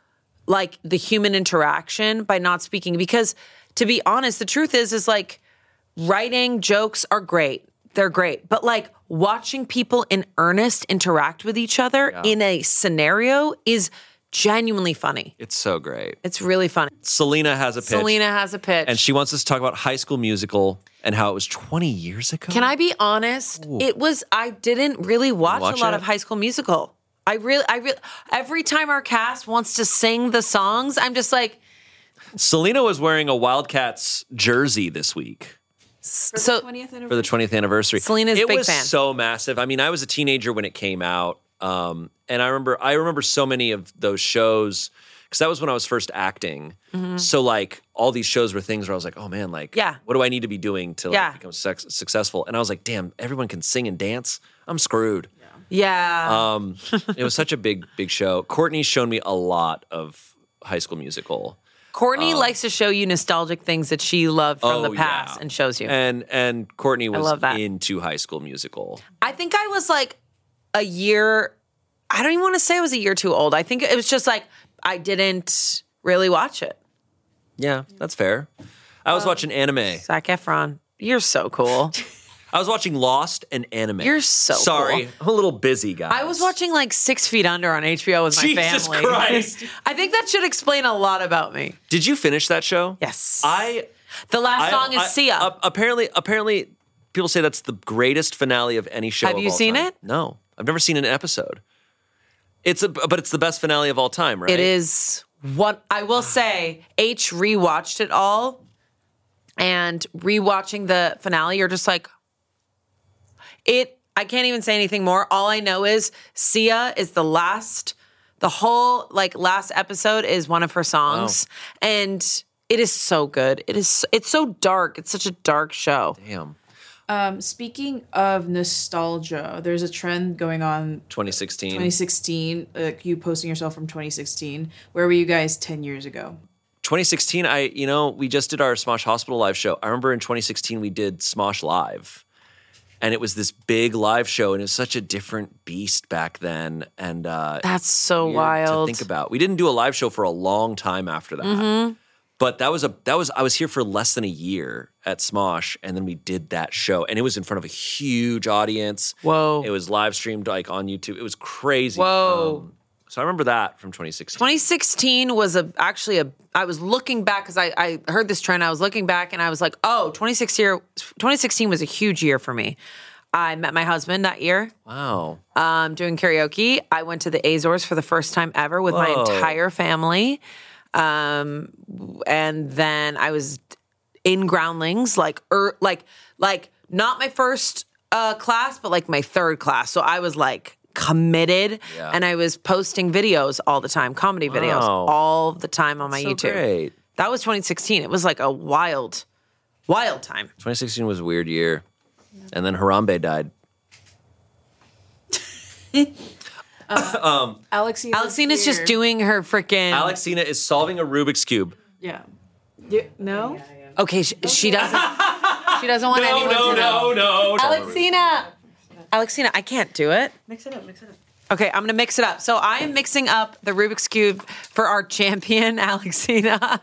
like the human interaction by not speaking. Because to be honest, the truth is, is like writing jokes are great. They're great. But like watching people in earnest interact with each other in a scenario is genuinely funny. It's so great. It's really funny. Selena has a pitch. Selena has a pitch. And she wants us to talk about High School Musical and how it was twenty years ago. Can I be honest? Ooh. It was, I didn't really watch, watch a lot it? of High School Musical. I really, I really, every time our cast wants to sing the songs, I'm just like, Selena was wearing a Wildcats jersey this week For so the twentieth anniversary. for the twentieth anniversary. Selena's it big was fan. so massive. I mean, I was a teenager when it came out. Um, and I remember, I remember so many of those shows because that was when I was first acting. Mm-hmm. So like all these shows were things where I was like, oh man, like, Yeah. what do I need to be doing to like, Yeah. become sex- successful? And I was like, damn, everyone can sing and dance. I'm screwed. yeah. Um, it was such a big, big show. Courtney's shown me a lot of High School Musical. Courtney likes to show you nostalgic things that she loved from Oh, the past yeah. and shows you. And and Courtney was love that. into High School Musical. I think I was like a year, I don't even want to say I was a year too old. I think it was just like, I didn't really watch it. Yeah, that's fair. I was watching anime. Zac Efron, you're so cool. I was watching Lost and anime. You're so sorry. cool. I'm a little busy, guys. I was watching like Six Feet Under on H B O with my Jesus family. Christ. I think that should explain a lot about me. Did you finish that show? Yes. I. the last I- song is I- Sia. uh, apparently, apparently, people say that's the greatest finale of any show. Have of you all seen time. it? No, I've never seen an episode. It's a, but it's the best finale of all time, right? It is what I will say. H rewatched it all, and rewatching the finale, you're just like, it. I can't even say anything more. All I know is Sia is the last. The whole like last episode is one of her songs, and it is so good. It is. It's so dark. It's such a dark show. Damn. Um, speaking of nostalgia, there's a trend going on twenty sixteen. twenty sixteen, like you posting yourself from twenty sixteen. Where were you guys ten years ago? twenty sixteen, I, you know, we just did our Smosh Hospital live show. I remember in twenty sixteen, we did Smosh Live. And it was this big live show, and it was such a different beast back then. And uh, That's so weird wild. to think about. We didn't do a live show for a long time after that. Mm-hmm. But that was a that was I was here for less than a year at Smosh, and then we did that show, and it was in front of a huge audience. Whoa. It was live streamed like on YouTube. It was crazy. Whoa. Um, so I remember that from twenty sixteen. twenty sixteen was a actually a. I was looking back because I, I heard this trend. I was looking back and I was like, oh, twenty sixteen, twenty sixteen was a huge year for me. I met my husband that year, Wow. um, doing karaoke. I went to the Azores for the first time ever with my Whoa. entire family. Um, and then I was in Groundlings, like, er, like, like not my first uh, class, but like my third class. So I was like committed, Yeah. and I was posting videos all the time, comedy videos Wow. all the time on my So YouTube. great. That was twenty sixteen. It was like a wild, wild time. twenty sixteen was a weird year. And then Harambe died. Alexina. Alexina's just doing her freaking. Alexina is solving a Rubik's Cube. Yeah. You, no? Okay, she, she doesn't. She doesn't want anyone to know. no. Alexina, Alexina, I can't do it. Mix it up, mix it up. Okay, I'm gonna mix it up. So I am mixing up the Rubik's Cube for our champion, Alexina.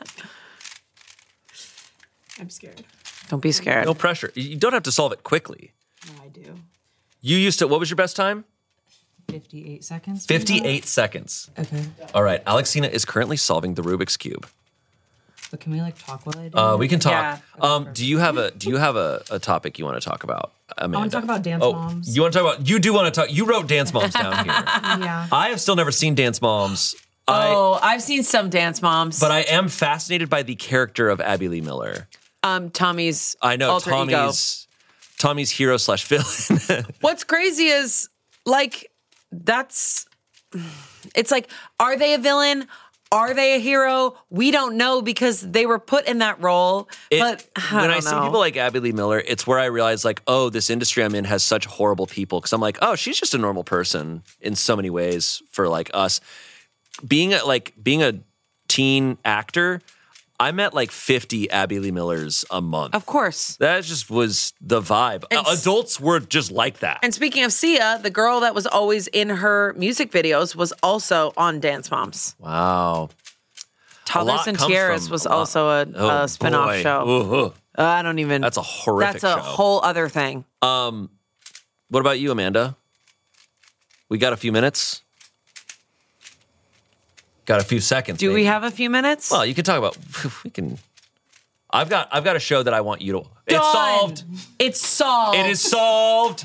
I'm scared. Don't be scared. No pressure. You don't have to solve it quickly. No, I do. You used to, what was your best time? fifty-eight seconds. fifty-eight seconds. Okay. All right. Alexina is currently solving the Rubik's Cube. But can we like talk while I do Uh, it? we can talk. Yeah. Um, do you have a Do you have a, a topic you want to talk about, Amanda? I want to talk about Dance oh, Moms. You want to talk about? You do want to talk? You wrote Dance Moms down here. Yeah. I have still never seen Dance Moms. I, Oh, I've seen some Dance Moms. but I am fascinated by the character of Abby Lee Miller. um, Tommy's I know alter ego. Tommy's Tommy's hero slash villain. What's crazy is like that's. It's like, are they a villain? Are they a hero? We don't know because they were put in that role. It- but I when don't I see know. people like Abby Lee Miller, it's where I realize like, oh, this industry I'm in has such horrible people. Because I'm like, oh, she's just a normal person in so many ways for like us. Being a, like being a teen actor, I met like fifty Abby Lee Millers a month. Of course. That just was the vibe. And s- Adults were just like that. And speaking of Sia, the girl that was always in her music videos was also on Dance Moms. Wow. Toddlers and comes Tiaras from was a lot. also a, Oh, a spin-off boy. show. Ooh, ooh. Uh, I don't even. That's a horrific That's a show. whole other thing. Um, what about you, Amanda? We got a few minutes. Got a few seconds. Do maybe. we have a few minutes? Well, you can talk about. We can. I've got. I've got a show that I want you to. It's Done. solved. It's solved. It is solved.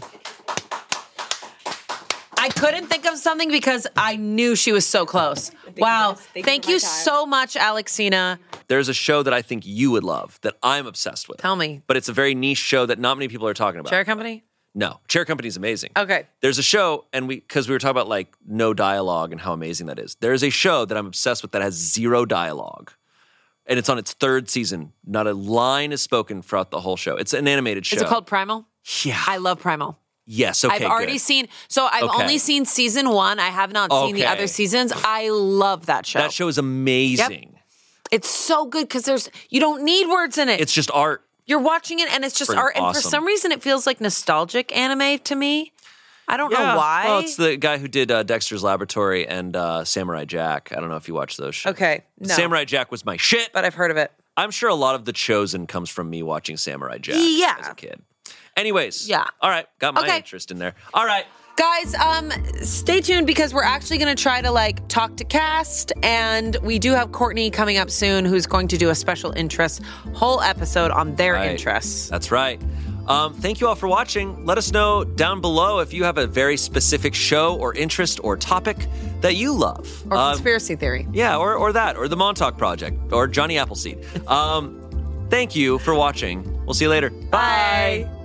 I couldn't think of something because I knew she was so close. Wow. Thank you Thank for you my time. so much, Alexina. There's a show that I think you would love that I'm obsessed with. Tell me. But it's a very niche show that not many people are talking about. Chair Company? No, Chair Company is amazing. Okay. There's a show, and we because we were talking about like no dialogue and how amazing that is. There's a show that I'm obsessed with that has zero dialogue, and it's on its third season. Not a line is spoken throughout the whole show. It's an animated show. Is it called Primal? Yeah. I love Primal. Yes. Okay. I've already good. seen, so I've Okay. only seen season one. I have not seen the Okay. other seasons. I love that show. That show is amazing. It's so good because there's, you don't need words in it. It's just art. You're watching it and it's just Freaking art. And for awesome. some reason, it feels like nostalgic anime to me. I don't know why. Well, it's the guy who did uh, Dexter's Laboratory and uh, Samurai Jack. I don't know if you watch those shows. Okay, no. Samurai Jack was my shit. But I've heard of it. I'm sure a lot of The Chosen comes from me watching Samurai Jack Yeah. as a kid. Anyways. Yeah. All right. Got my Okay. interest in there. All right. Guys, um, stay tuned because we're actually going to try to like talk to cast, and we do have Courtney coming up soon, who's going to do a special interest whole episode on their Right. interests. That's right. Um, thank you all for watching. Let us know down below if you have a very specific show or interest or topic that you love. Or Um, conspiracy theory. yeah, or, or that, or the Montauk Project, or Johnny Appleseed. Um, thank you for watching. We'll see you later. Bye.